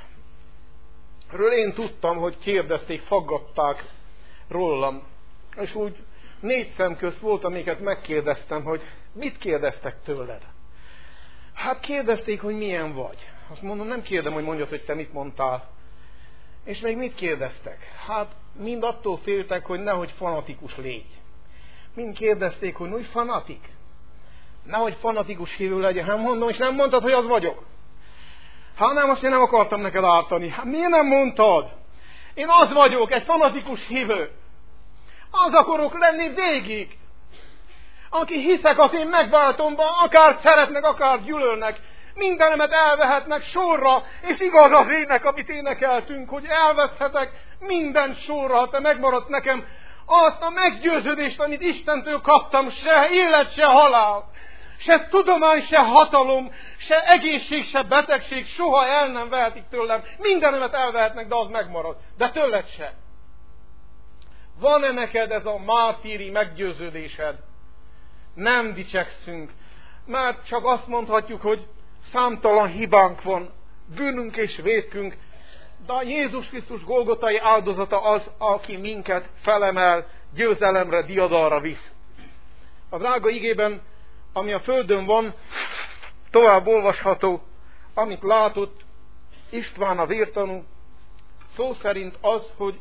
én tudtam, hogy kérdezték, faggatták rólam. És úgy 4 szem közt volt, amiket megkérdeztem, hogy mit kérdeztek tőled? Hát kérdezték, hogy milyen vagy. Azt mondom, nem kérdem, hogy mondjad, hogy te mit mondtál. És még mit kérdeztek? Hát mind attól féltek, hogy nehogy fanatikus légy. Mind kérdezték, hogy úgy fanatik. Nehogy fanatikus hívő legyen. Hát mondom, és nem mondtad, hogy az vagyok. Hát nem, azt én nem akartam neked ártani. Hát miért nem mondtad? Én az vagyok, egy fanatikus hívő. Az akarok lenni végig. Aki hiszek az én megváltomban, akár szeretnek, akár gyűlölnek, mindenemet elvehetnek sorra, és igaz az ének, amit énekeltünk, hogy elveszhetek minden sorra, ha te megmaradsz nekem, azt a meggyőződést, amit Istentől kaptam, se élet, se halál, se tudomány, se hatalom, se egészség, se betegség soha el nem vehetik tőlem. Mindenemet elvehetnek, de az megmarad. De tőled se. Van-e neked ez a mártíri meggyőződésed? Nem dicsekszünk, mert csak azt mondhatjuk, hogy számtalan hibánk van, bűnünk és vétkünk, de a Jézus Krisztus golgotai áldozata az, aki minket felemel, győzelemre, diadalra visz. A drága igében, ami a földön van, tovább olvasható, amit látott István a vértanú, szó szerint az, hogy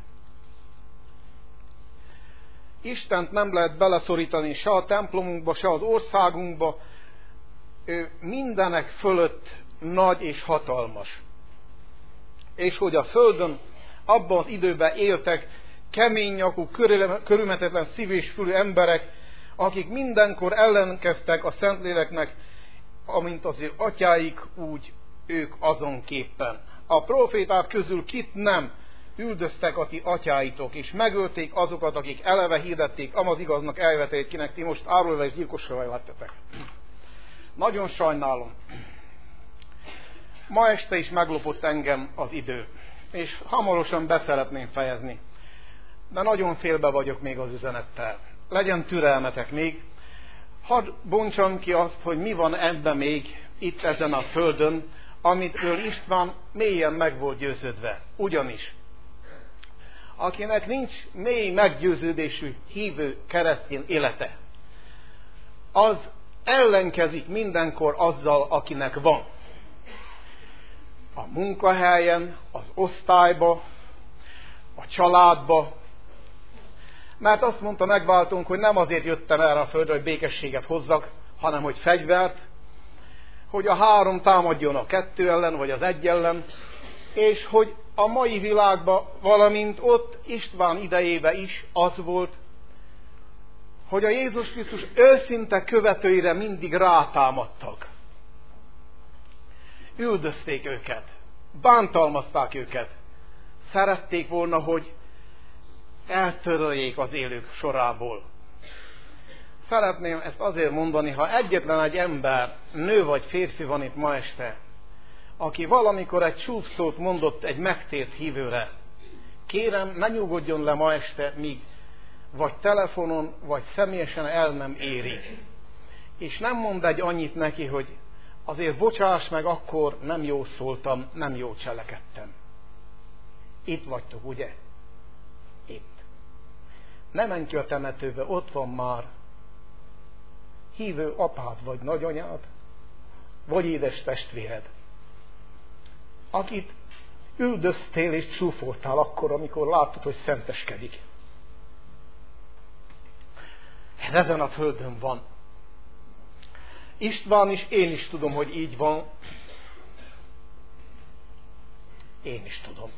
Istent nem lehet beleszorítani se a templomunkba, se az országunkba, ő mindenek fölött nagy és hatalmas. És hogy a földön abban az időben éltek kemény nyakú, körülmetetlen szív és fülű emberek, akik mindenkor ellenkeztek a Szentléleknek, amint az ő atyáik, úgy ők azonképpen. A proféták közül kit nem üldöztek a ti atyáitok, és megölték azokat, akik eleve hirdették amaz igaznak eljövetelét, kinek ti most árulóves gyilkosra lettetek. Nagyon sajnálom. Ma este is meglopott engem az idő, és hamarosan be szeretném fejezni, de nagyon félbe vagyok még az üzenettel. Legyen türelmetek még. Hadd bontsam ki azt, hogy mi van ebben még itt ezen a földön, amitől István mélyen meg volt győződve. Ugyanis, akinek nincs mély meggyőződésű hívő keresztény élete, az ellenkezik mindenkor azzal, akinek van. A munkahelyen, az osztályba, a családba. Mert azt mondta megváltunk, hogy nem azért jöttem erre a földre, hogy békességet hozzak, hanem hogy fegyvert, hogy a 3 támadjon a 2 ellen, vagy az 1 ellen, és hogy a mai világban, valamint ott István idejében is az volt, hogy a Jézus Krisztus őszinte követőire mindig rátámadtak. Üldözték őket, bántalmazták őket, szerették volna, hogy eltöröljék az élők sorából. Szeretném ezt azért mondani, ha egyetlen egy ember, nő vagy férfi van itt ma este, aki valamikor egy csúfszót mondott egy megtért hívőre, kérem, ne nyugodjon le ma este, míg vagy telefonon, vagy személyesen el nem éri. És nem mond egy annyit neki, hogy azért bocsáss meg, akkor nem jól szóltam, nem jól cselekedtem. Itt vagytok, ugye? Itt. Ne menj ki a temetőbe, ott van már hívő apád, vagy nagyanyád, vagy édes testvéred, akit üldöztél és csúfoltál akkor, amikor láttad, hogy szenteskedik. Ez ezen a földön van. István is, én is tudom, hogy így van. Én is tudom.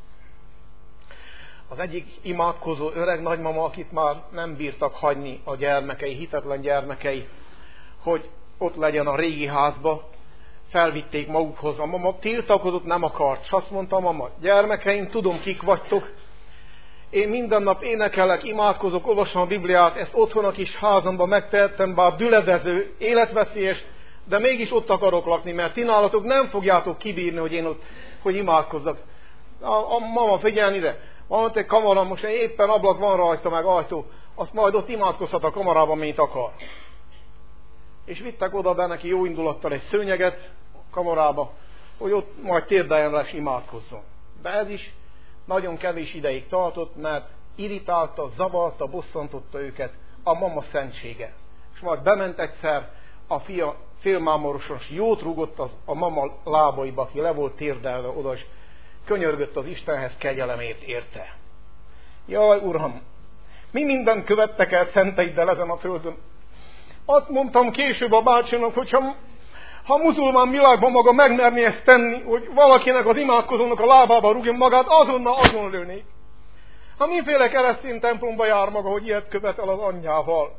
Az egyik imádkozó öreg nagymama, akit már nem bírtak hagyni a gyermekei, hitetlen gyermekei, hogy ott legyen a régi házba, felvitték magukhoz. A mama tiltakozott, nem akart. És azt mondta a mama, gyermekeim, tudom, kik vagytok. Én minden nap énekelek, imádkozok, olvasom a Bibliát, ezt otthon a kis házamban megtehettem, bár düledező, életveszélyes, de mégis ott akarok lakni, mert ti nálatok nem fogjátok kibírni, hogy én ott, hogy imádkozzak. A mama, figyelj ide! Van ott egy kamara, most éppen ablak van rajta, meg ajtó, azt majd ott imádkozhat a kamarában, mint akar. És vittek oda be neki jó indulattal egy szőnyeget a kamarába, hogy ott majd térdeljen rá és imádkozzon. De ez is nagyon kevés ideig tartott, mert irritálta, zavarta, bosszantotta őket a mama szentsége. És majd bement egyszer, a fia félmámorosan, jót rúgott a mama lábaiba, aki le volt térdelve oda, és könyörgött az Istenhez kegyelemért érte. Jaj, Uram, mi mindent követtek el szenteiddel ezen a földön. Azt mondtam később a bácsinak, hogy ha muzulmán világban maga megmerné ezt tenni, hogy valakinek az imádkozónak a lábába rúgjon magát, azon lőnék. Ha miféle keresztény templomba jár maga, hogy ilyet követel az anyjával.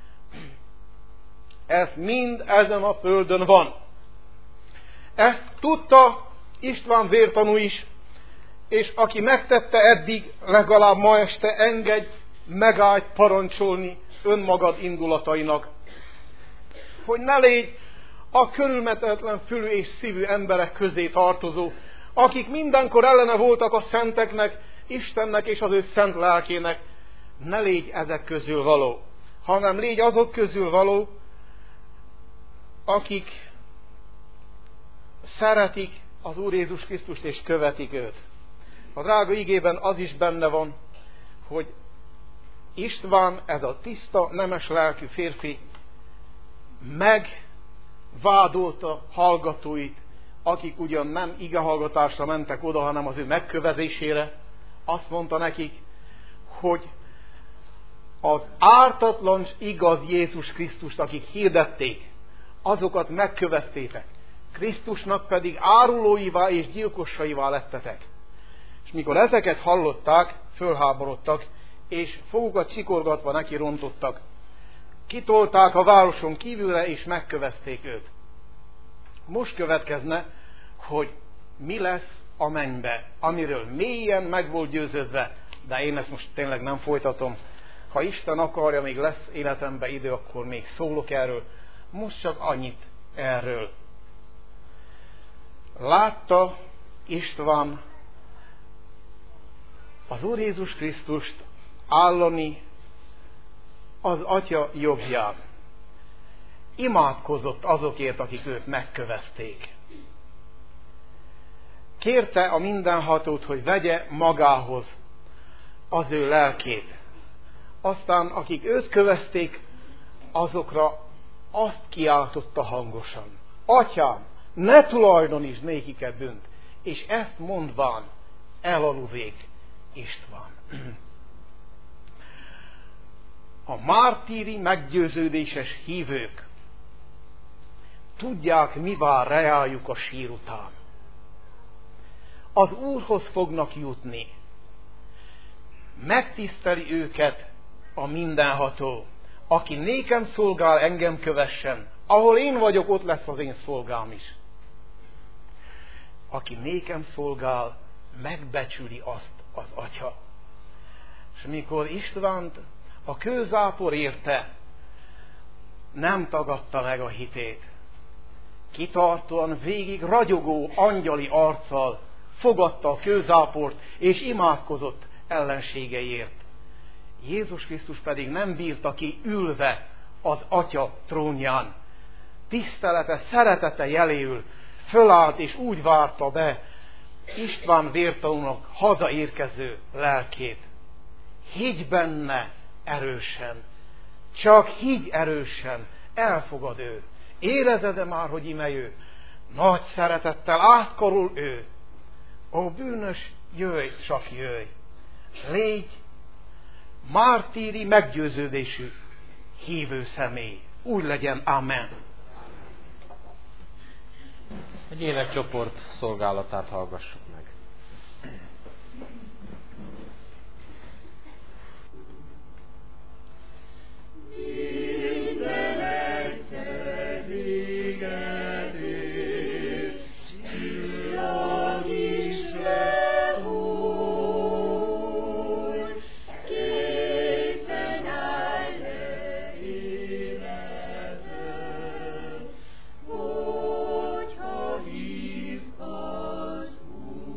Ez mind ezen a földön van. Ezt tudta István vértanú is, és aki megtette eddig, legalább ma este engedj, megállj parancsolni önmagad indulatainak, hogy ne légy a körülmetetlen fülű és szívű emberek közé tartozó, akik mindenkor ellene voltak a szenteknek, Istennek és az ő szent lelkének ne légy ezek közül való, hanem légy azok közül való, akik szeretik az Úr Jézus Krisztust és követik őt. A drága igében az is benne van, hogy István, ez a tiszta, nemes lelkű férfi megvádolta hallgatóit, akik ugyan nem igehallgatásra mentek oda, hanem az ő megkövezésére. Azt mondta nekik, hogy az ártatlan igaz Jézus Krisztust, akik hirdették, azokat megköveztétek. Krisztusnak pedig árulóivá és gyilkosaivá lettetek. És mikor ezeket hallották, fölháborodtak, és fogukat csikorgatva neki rontottak. Kitolták a városon kívülre, és megkövezték őt. Most következne, hogy mi lesz a mennybe, amiről mélyen meg volt győződve, de én ezt most tényleg nem folytatom. Ha Isten akarja, még lesz életemben idő, akkor még szólok erről. Most csak annyit erről. Látta István az Úr Jézus Krisztust állani az Atya jobbján. Imádkozott azokért, akik őt megkövezték. Kérte a mindenhatót, hogy vegye magához az ő lelkét. Aztán, akik őt kövezték, azokra azt kiáltotta hangosan: Atyám, ne tulajdonítsd nékiket bűnt! És ezt mondván elaludik István. A mártíri meggyőződéses hívők tudják, mi vár reájuk a sír után. Az Úrhoz fognak jutni. Megtiszteli őket a mindenható. Aki nékem szolgál, engem kövessen. Ahol én vagyok, ott lesz az én szolgám is. Aki nékem szolgál, megbecsüli azt az Atya. És mikor Istvánt a kőzápor érte, nem tagadta meg a hitét. Kitartóan végig ragyogó angyali arccal fogadta a kőzáport, és imádkozott ellenségeiért. Jézus Krisztus pedig nem bírta ki ülve az Atya trónján. Tisztelete, szeretete jeléül fölállt, és úgy várta be István vértanúnak hazaérkező lelkét. Higgy benne erősen, csak higgy erősen, elfogad ő. Érezed-e már, hogy ime ő? Nagy szeretettel átkarol ő. Ó, bűnös, jöjj, csak jöjj. Légy mártíri meggyőződésű hívő személy. Úgy legyen, amen. Egy énekcsoport szolgálatát hallgassuk meg. Úr.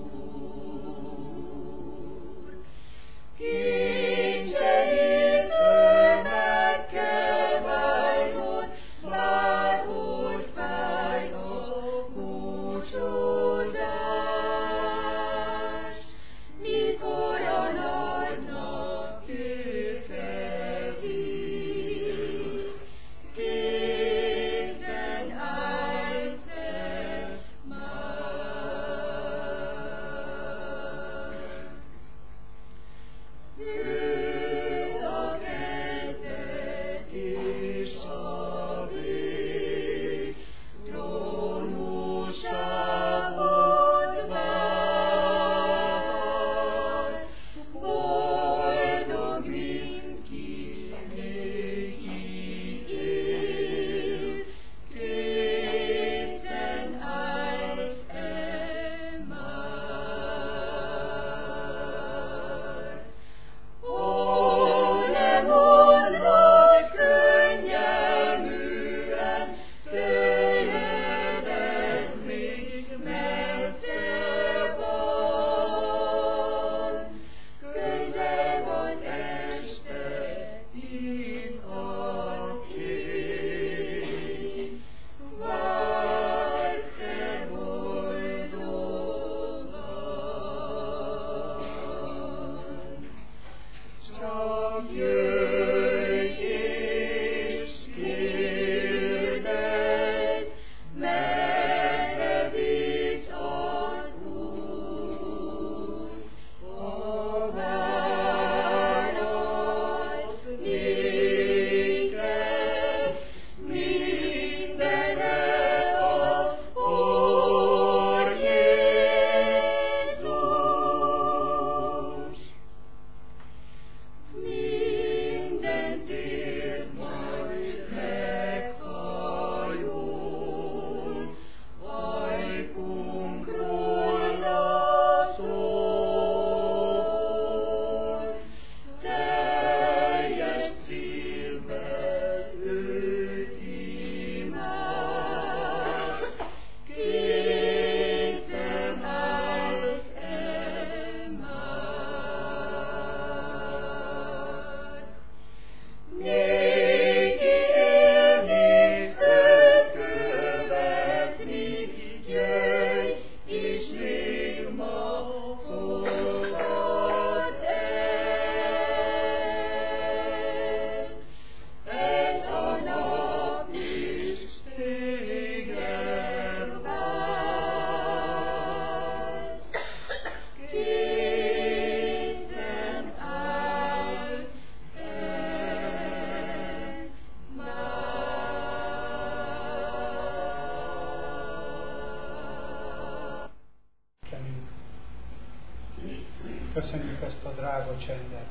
Köszönjük ezt a drága csendet.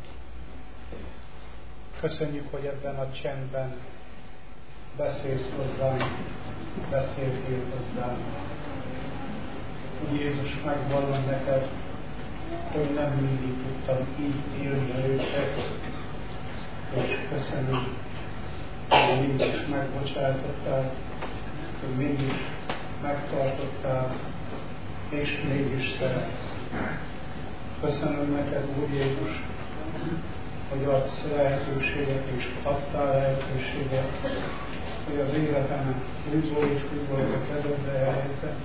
Köszönjük, hogy ebben a csendben beszélsz hozzánk, beszéltél hozzánk. Úgy Jézus, megvallom neked, hogy nem mindig tudtam így élni előtted, és köszönöm, hogy mindig megbocsátottál, hogy mindig megtartottál, és mégis szeretsz. Köszönöm neked, Úr Jézus, hogy adsz lehetőséget, és adtál lehetőséget, hogy az életemet újból és újból a kezedbe elhelyezem,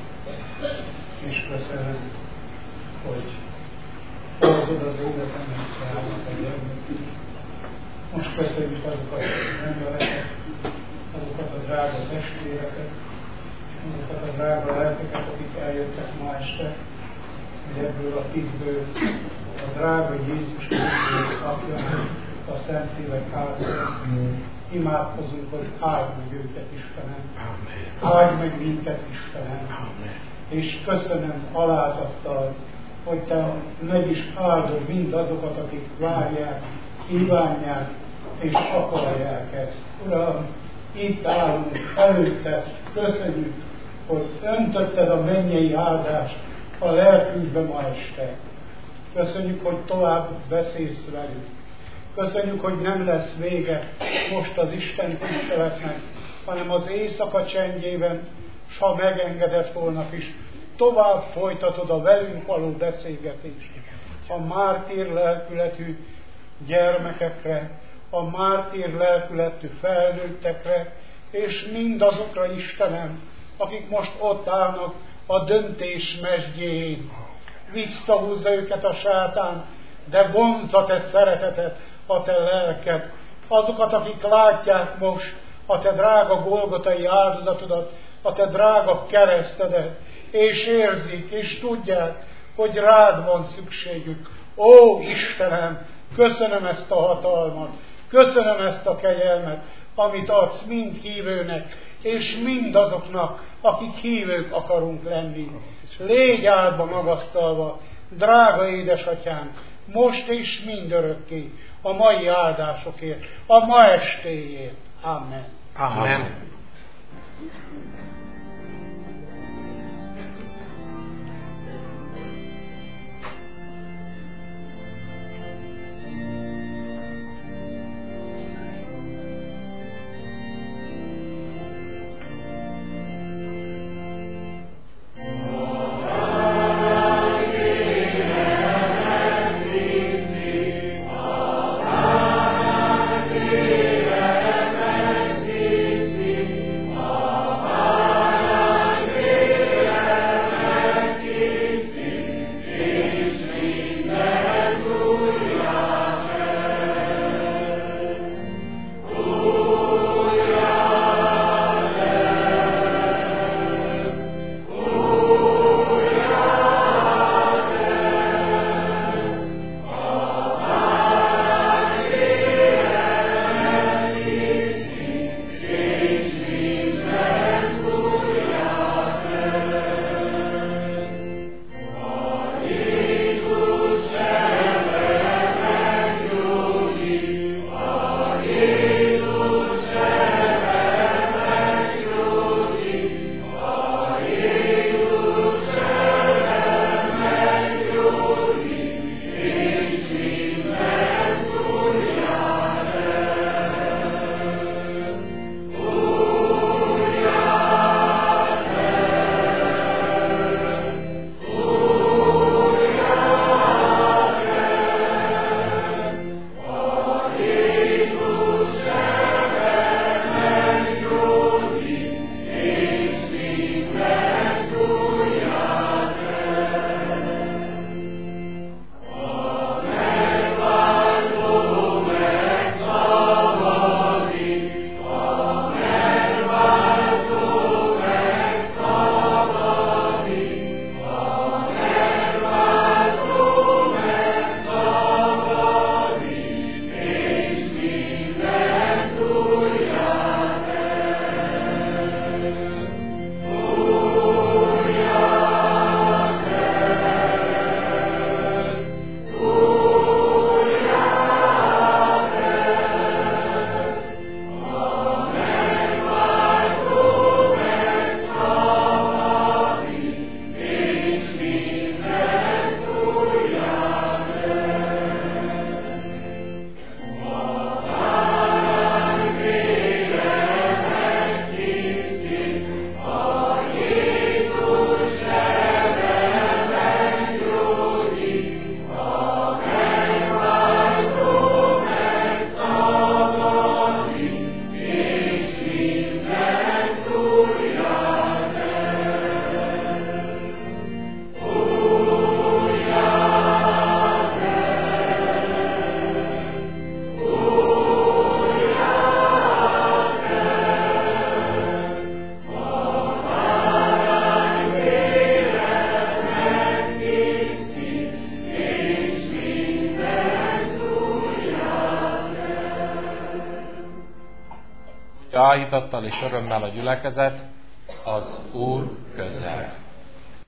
és köszönöm, hogy hordod az életemet, rámat a gyermekig. Most köszönjük azokat a embereket, azokat a drága testvéreket, azokat a drága lelkeket, akik eljöttek ma este, hogy ebből a hitből a drága Jézus Krisztus apja, a Szentlélek által imádkozunk, hogy áld meg őket, Istenem. Áld meg minket, Istenem. Amen. És köszönöm alázattal, hogy Te meg is áldod mindazokat, akik várják, kívánják és akarják ezt. Uram, itt állunk előtte, köszönjük, hogy öntötted a mennyei áldást a lelkünkbe ma este. Köszönjük, hogy tovább beszélsz velünk. Köszönjük, hogy nem lesz vége most az Isten tiszteletnek, hanem az éjszaka csendjében, s ha megengedett volna is, tovább folytatod a velünk való beszélgetést. A mártír lelkületű gyermekekre, a mártír lelkületű felnőttekre, és mindazokra, Istenem, akik most ott állnak a döntés mezdjén. Visszahúzza őket a sátán, de vonzza Te szeretetet, a Te lelked. Azokat, akik látják most a Te drága golgotai áldozatodat, a Te drága keresztedet, és érzik, és tudják, hogy rád van szükségük. Ó, Istenem, köszönöm ezt a hatalmat, köszönöm ezt a kegyelmet, amit adsz mind hívőnek, és mindazoknak, akik hívők akarunk lenni. Légy áldva magasztalva, drága édesatyánk, most és mindörökké a mai áldásokért, a ma estéért. Amen. Amen. áhítattal és örömmel a gyülekezet, az Úr közel.